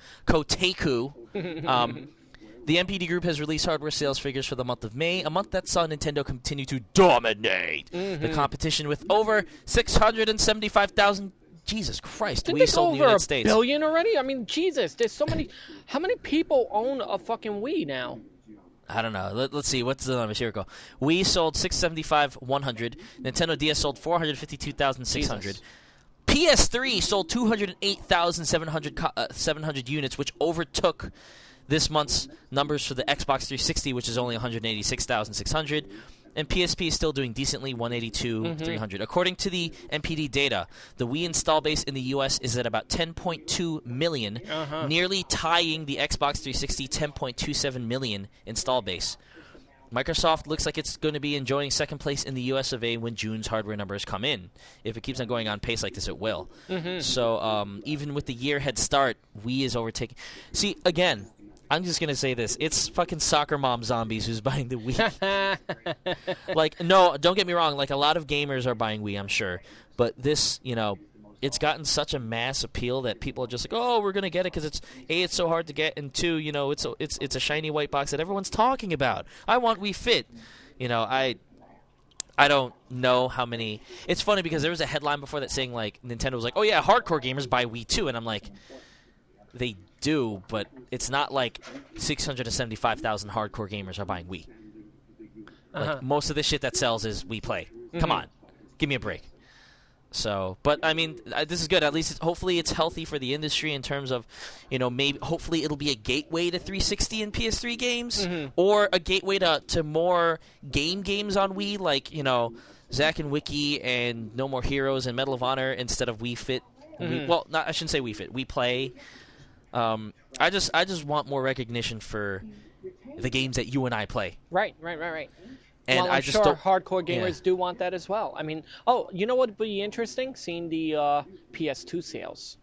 Kotaku. Um, The M P D Group has released hardware sales figures for the month of May, a month that saw Nintendo continue to dominate Mm-hmm. the competition with over six hundred seventy-five thousand. Jesus Christ, Didn't Wii they sold go in the over United a States. billion already? I mean, Jesus, there's so many. How many people own a fucking Wii now? I don't know. Let, let's see. What's the numbers? Here we go. Wii sold six hundred seventy-five thousand one hundred. Nintendo D S sold four hundred fifty-two thousand six hundred. Jesus. P S three sold two hundred eight thousand seven hundred co- uh, seven hundred units, which overtook this month's numbers for the Xbox three sixty, which is only one hundred eighty-six thousand six hundred. And P S P is still doing decently, one hundred eighty-two thousand three hundred. Mm-hmm. According to the M P D data, the Wii install base in the U S is at about ten point two million, Uh-huh. nearly tying the Xbox three sixty ten point two seven million install base. Microsoft looks like it's going to be enjoying second place in the U S of A when June's hardware numbers come in. If it keeps on going on pace like this, it will. Mm-hmm. So um, even with the year head start, Wii is overtaking. See, again, I'm just going to say this. It's fucking soccer mom zombies who's buying the Wii. Like, no, don't get me wrong. Like, a lot of gamers are buying Wii, I'm sure. But this, you know, it's gotten such a mass appeal that people are just like, oh, we're going to get it because it's, A, it's so hard to get, and two, you know, it's a, it's, it's a shiny white box that everyone's talking about. I want Wii Fit. You know, I... I don't know how many... It's funny because there was a headline before that saying, like, Nintendo was like, oh, yeah, hardcore gamers buy Wii too. And I'm like, they do, but it's not like six hundred seventy-five thousand hardcore gamers are buying Wii. Like, Uh-huh. most of the shit that sells is Wii Play. Come on. Give me a break. So, but, I mean, uh, this is good. At least, it's, hopefully, it's healthy for the industry in terms of, you know, maybe, hopefully it'll be a gateway to three sixty and P S three games, Mm-hmm. or a gateway to, to more game games on Wii, like, you know, Zack and Wiki and No More Heroes and Medal of Honor instead of Wii Fit. Wii, Mm-hmm. well, not, I shouldn't say Wii Fit. Wii Play. Um, I just, I just want more recognition for the games that you and I play. Right, right, right, right. And well, I'm I just sure don't. hardcore gamers yeah. do want that as well. I mean, oh, you know what would be interesting? Seeing the uh, P S two sales.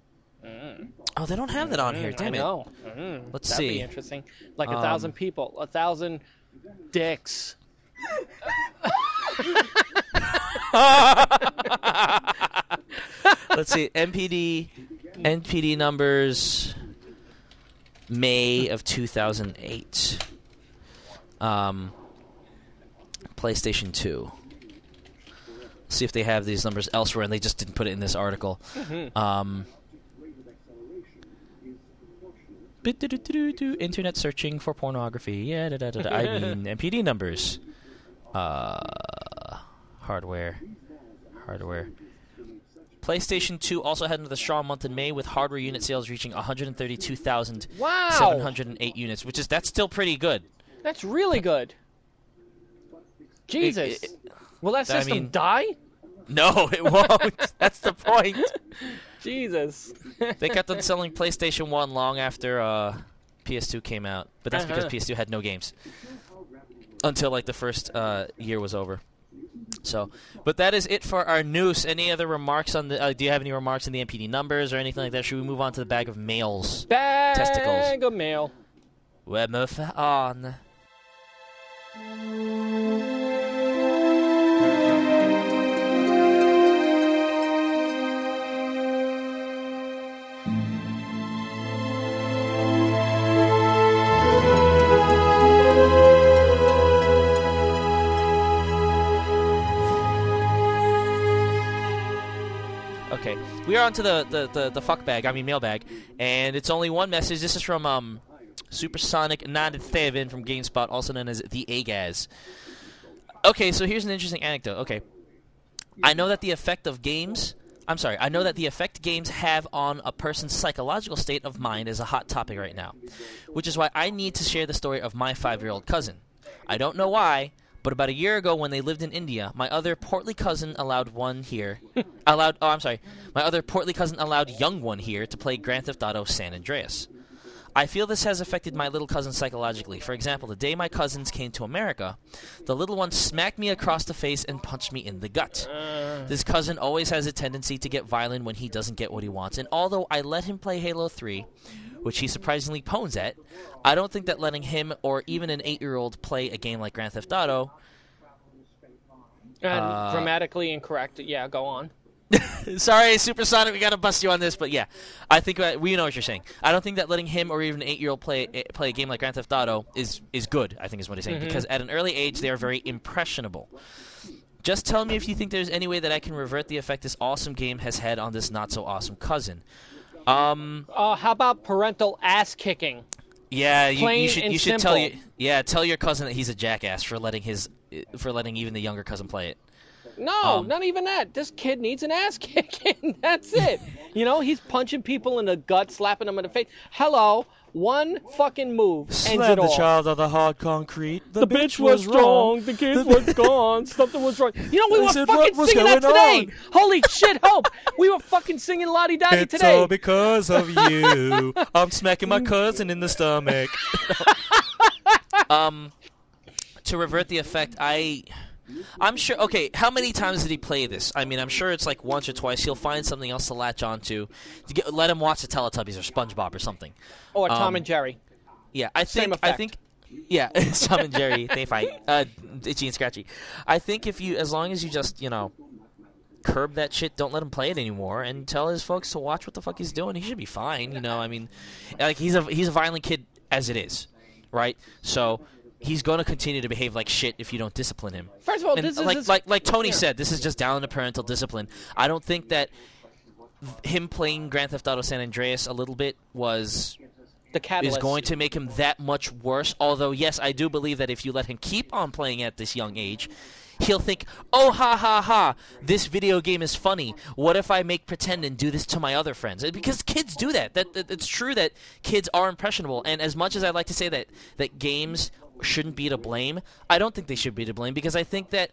Oh, they don't have that on here. Damn I it. know. Mm, Let's that'd see. be interesting. Like a Um, thousand people, a thousand dicks. Let's see. M P D, N P D numbers. May of two thousand eight. Um, PlayStation two. See if they have these numbers elsewhere, and they just didn't put it in this article. Mm-hmm. Um, bit-do-do-do-do-do, internet searching for pornography. Yeah, da, da, da, da. I mean, M P D numbers. Uh, hardware. Hardware. PlayStation two also had another strong month in May with hardware unit sales reaching one hundred thirty-two thousand seven hundred eight Wow, units, which is that's still pretty good. that's really good. Jesus, it- will that I system mean- die? No, it won't. That's the point. Jesus. They kept on selling PlayStation one long after uh, P S two came out, but that's because Uh-huh. P S two had no games. until like the first uh, year was over. So, but that is it for our news. Any other remarks on the? Uh, do you have any remarks on the M P D numbers or anything like that? Should we move on to the bag of males? Bag testicles. of mail. We're moving on. Okay, we are on to the, the, the, the fuck bag, I mean mailbag, and it's only one message. This is from um, Supersonic ninety-seven from GameSpot, also known as the Agaz. Okay, so here's an interesting anecdote. Okay, I know that the effect of games, I'm sorry, I know that the effect games have on a person's psychological state of mind is a hot topic right now, which is why I need to share the story of my five-year-old cousin. I don't know why, but about a year ago when they lived in India, my other portly cousin allowed one here, allowed, oh, I'm sorry, my other portly cousin allowed young one here to play Grand Theft Auto San Andreas. I feel this has affected my little cousin psychologically. For example, the day my cousins came to America, the little one smacked me across the face and punched me in the gut. Uh. This cousin always has a tendency to get violent when he doesn't get what he wants, and although I let him play Halo three, which he surprisingly pones at, I don't think that letting him or even an eight-year-old play a game like Grand Theft Auto... And uh, grammatically incorrect. Yeah, go on. Sorry, Supersonic, we gotta bust you on this, but yeah, I think uh, we know what you're saying. I don't think that letting him or even an eight-year-old play play a game like Grand Theft Auto is is good. I think is what he's saying, mm-hmm. because at an early age they are very impressionable. Just tell me if you think there's any way that I can revert the effect this awesome game has had on this not so awesome cousin. Um. Uh, how about parental ass kicking? Yeah, you, you should and you should simple. tell your yeah tell your cousin that he's a jackass for letting his for letting even the younger cousin play it. No, um, not even that. This kid needs an ass kicking. That's it. You know, he's punching people in the gut, slapping them in the face. Hello, one fucking move ends Slam it the all. child on the hard concrete. The, The bitch was wrong. The kid was gone. Something was wrong. You know, we I were said, fucking what was singing that going today. on? Holy shit, Hope. We were fucking singing Lottie Dottie It's today. all because of you. I'm smacking my cousin in the stomach. um, to revert the effect, I... I'm sure... Okay, how many times did he play this? I mean, I'm sure it's like once or twice. He'll find something else to latch onto. To get, let him watch the Teletubbies or SpongeBob or something. Or Tom Um, and Jerry. Yeah, I Same think... I effect. think... Yeah, it's Tom and Jerry. They fight. Uh, Itchy and Scratchy. I think if you... As long as you just, you know... curb that shit, don't let him play it anymore, and tell his folks to watch what the fuck he's doing. He should be fine, you know. I mean, like he's a he's a violent kid as it is, right? So he's going to continue to behave like shit if you don't discipline him. First of all, And this is... like this, like like Tony yeah. said, this is just down to parental discipline. I don't think that him playing Grand Theft Auto San Andreas a little bit was the catalyst. is going to make him that much worse. Although, yes, I do believe that if you let him keep on playing at this young age, he'll think, oh, ha, ha, ha, this video game is funny. What if I make pretend and do this to my other friends? Because kids do that. That, that It's true that kids are impressionable. And as much as I'd like to say that, that games shouldn't be to blame, I don't think they should be to blame, because I think that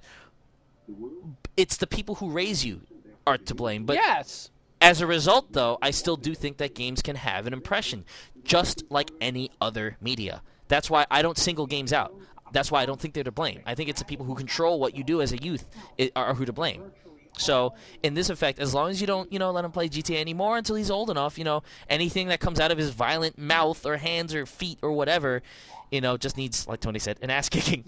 it's the people who raise you are to blame. But yes. As a result, though, I still do think that games can have an impression, just like any other media. That's why I don't single games out. That's why I don't think they're to blame. I think it's the people who control what you do as a youth are who to blame. So, in this effect, as long as you don't, you know, let him play G T A anymore until he's old enough, you know, anything that comes out of his violent mouth or hands or feet or whatever, you know, just needs, like Tony said, an ass kicking.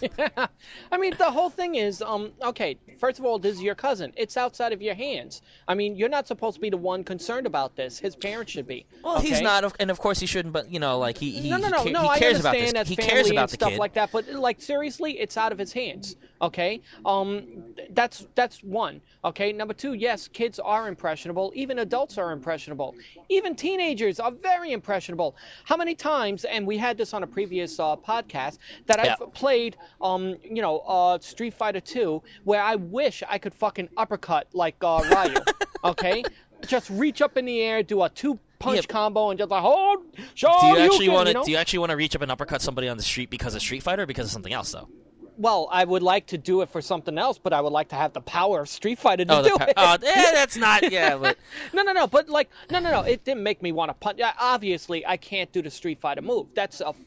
I mean, the whole thing is, um, okay, first of all, this is your cousin. It's outside of your hands. I mean, you're not supposed to be the one concerned about this. His parents should be. Well, okay? he's not, and of course he shouldn't, but, you know, like, he, he, no, no, no, he, no, he I cares about this. understand that's He family cares about and the stuff kid. like that, but, like, seriously, it's out of his hands, okay? Um, that's, that's one, okay? Number two, yes, kids are impressionable. Even adults are impressionable. Even teenagers are very impressionable. How many times, and we had this on a previous uh, podcast, that I've Yeah. played, um, you know, uh, Street Fighter two, where I wish I could fucking uppercut like uh, Ryu, okay? Just reach up in the air, do a two-punch Yeah. combo, and just like, oh, show Do you actually can, want to? you know? Do you actually want to reach up and uppercut somebody on the street because of Street Fighter, or because of something else, though? Well, I would like to do it for something else, but I would like to have the power of Street Fighter to Oh, the do pa- it. oh, eh, that's not. Yeah, but No, no, no, but like, no, no, no, it didn't make me want to punch. Yeah, obviously, I can't do the Street Fighter move. That's a fake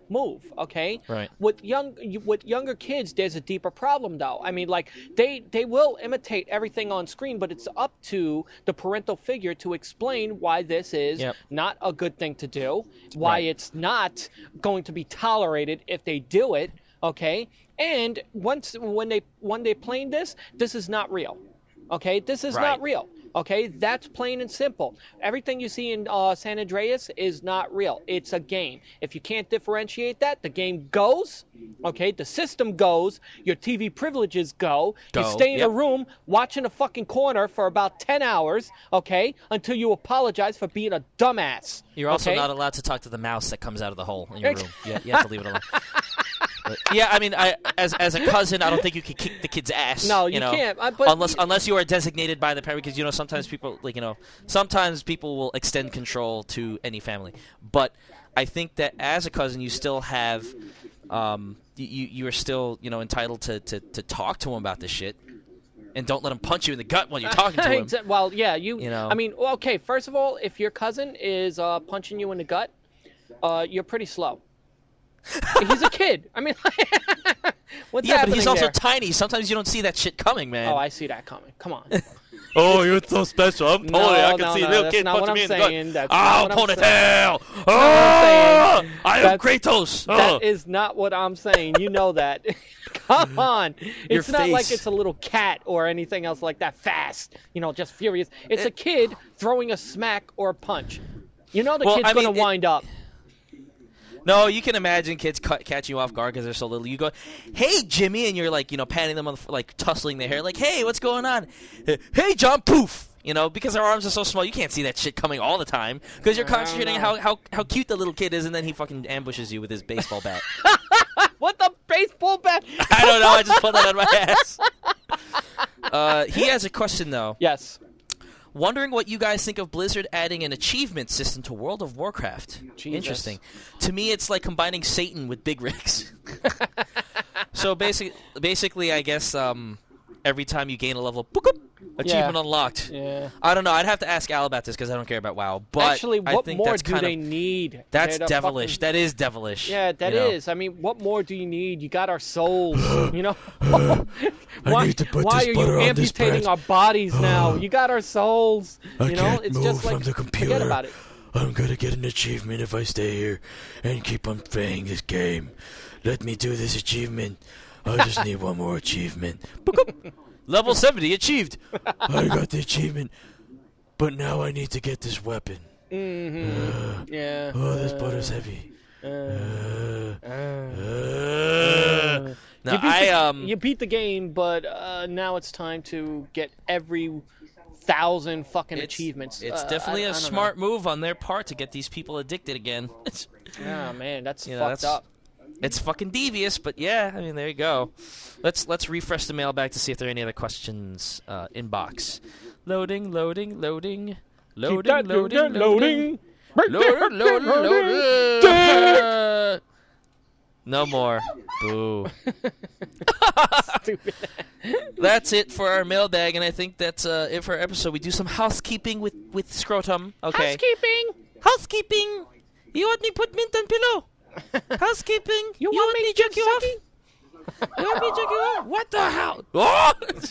move, okay? Right. With young with younger kids, there's a deeper problem though. I mean, like they they will imitate everything on screen, but it's up to the parental figure to explain why this is Yep. not a good thing to do, why Right. it's not going to be tolerated if they do it, okay? And once when they when they playing this, this is not real. Okay? This is Right. not real. Okay, that's plain and simple. Everything you see in uh, San Andreas is not real. It's a game. If you can't differentiate that, the game goes. Okay, the system goes. Your T V privileges go. You Go, stay in yep. a room watching a fucking corner for about ten hours. Okay, until you apologize for being a dumbass. You're also okay? not allowed to talk to the mouse that comes out of the hole in your room. You, you have to leave it alone. But, yeah, I mean, I, as as a cousin, I don't think you can kick the kid's ass. No, you know, can't, uh, but- unless unless you are designated by the parent, because you know sometimes people like you know sometimes people will extend control to any family. But I think that as a cousin, you still have um, you you are still you know entitled to, to, to talk to him about this shit, and don't let him punch you in the gut while you're talking to him. Exa- Well, yeah, you. You know. I mean, well, okay. First of all, if your cousin is uh, punching you in the gut, uh, you're pretty slow. He's a kid. I mean, what's Yeah, but happening he's also there? tiny. Sometimes you don't see that shit coming, man. Oh, I see that coming. Come on. Oh, you're so special. I'm No, Tony. I can no, see no, little that's kid not what punching me I'm in the saying. gut. That's Oh, not what I'm ponytail. saying. Oh, saying. I am That's- Kratos. Oh. That is not what I'm saying. You know that. Come on. Your It's not like face. it's a little cat or anything else like that. Fast. You know, just furious. It's a It- kid throwing a smack or a punch. You know the Well, kid's I mean, going to it- wind up. No, you can imagine kids ca- catch you off guard because they're so little. You go, "Hey, Jimmy," and you're like, you know, patting them on the, f- like tussling their hair, like, "Hey, what's going on?" "Hey, John," poof. You know, because their arms are so small, you can't see that shit coming all the time because you're I don't concentrating know. how, how how cute the little kid is, and then he fucking ambushes you with his baseball bat. What the baseball bat? I don't know. I just put that on my ass. Uh, he has a question though. Yes. Wondering what you guys think of Blizzard adding an achievement system to World of Warcraft. Jesus. Interesting. To me, it's like combining Satan with big rigs. So basic, basically, I guess um, every time you gain a level, boop, boop, achievement Yeah. unlocked. Yeah. I don't know. I'd have to ask Al about this because I don't care about WoW. But Actually, I what think more that's do kind they of, need? That's They're the devilish. fucking- That is devilish. Yeah, that you know? is. I mean, what more do you need? You got our souls, you know. why need to put why this are you butter on this amputating bread. our bodies now? You got our souls. I you know, can't it's move just like from the forget computer. about it. I'm gonna get an achievement if I stay here and keep on playing this game. Let me do this achievement. I just need one more achievement. Level seventy achieved. I got the achievement, but now I need to get this weapon. Mm-hmm. Uh, Yeah. oh, this uh, butter's heavy. uh, Uh, uh, uh. No, you beat I the, um. you beat the game, but uh, now it's time to get every thousand fucking It's, achievements. it's Uh, definitely I- a I don't know. smart move on their part to get these people addicted again. Yeah, man, that's You know, fucked that's- up. It's fucking devious, but yeah, I mean, there you go. Let's let's refresh the mailbag to see if there are any other questions. Uh, inbox, loading, loading, loading, Keep loading, that loading, loading, loading, loading. loading, loading, loading. No more. Boo. Stupid. That's it for our mailbag, and I think that's uh, it for our episode. We do some housekeeping with with Scrotum. Okay. Housekeeping. Housekeeping. You want me put mint on pillow? Housekeeping. You want me to jerk you off? sucky? You want me to jerk you off? What the hell? Oh!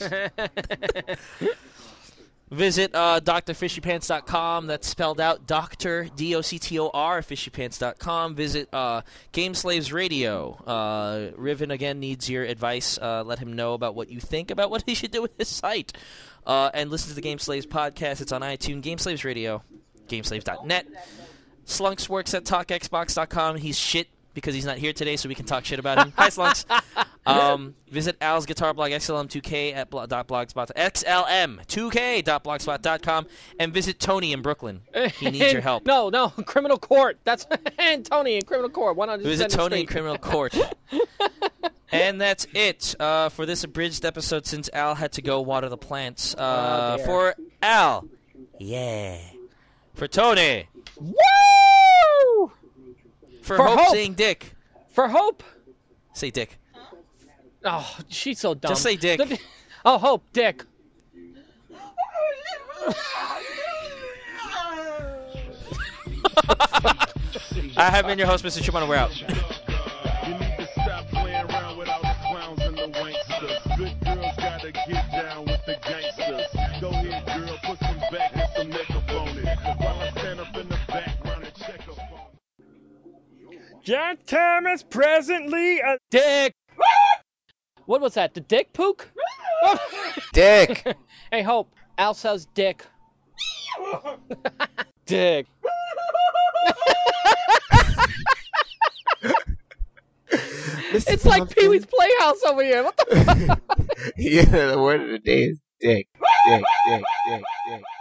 Visit uh, D R fishy pants dot com. That's spelled out Doctor D O C T O R fishy pants dot com. Visit uh, Game Slaves Radio. Uh, Riven again needs your advice. Uh, let him know about what you think about what he should do with his site. Uh, and listen to the Game Slaves podcast. It's on iTunes. Game Slaves Radio. Gameslaves dot net. Slunks works at talk x box dot com. He's shit because he's not here today, so we can talk shit about him. Hi, Slunks. Um, visit Al's guitar blog, X L M two K at blo- dot blogspot X L M two K dot blogspot dot com, and visit Tony in Brooklyn. He needs your help. No, no, criminal court. That's and Tony in criminal court. Why not just Visit send him Tony in straight? criminal court. And that's it uh, for this abridged episode since Al had to go water the plants. Uh, Oh, dear. for Al, yeah. For Tony, Woo! for, For Hope, Hope. saying Dick. For Hope. Say Dick. Oh, she's so dumb. Just say Dick. Oh, Hope, Dick. I have been your host, Mister Shimano. We're out. John Thomas presently a Dick. What was that? The dick pook? Dick. Hey, Hope. Al says dick. Dick. It's like Pee Wee's Playhouse over here. What the fuck? Yeah, the word of the day is dick. Dick, dick, dick, dick.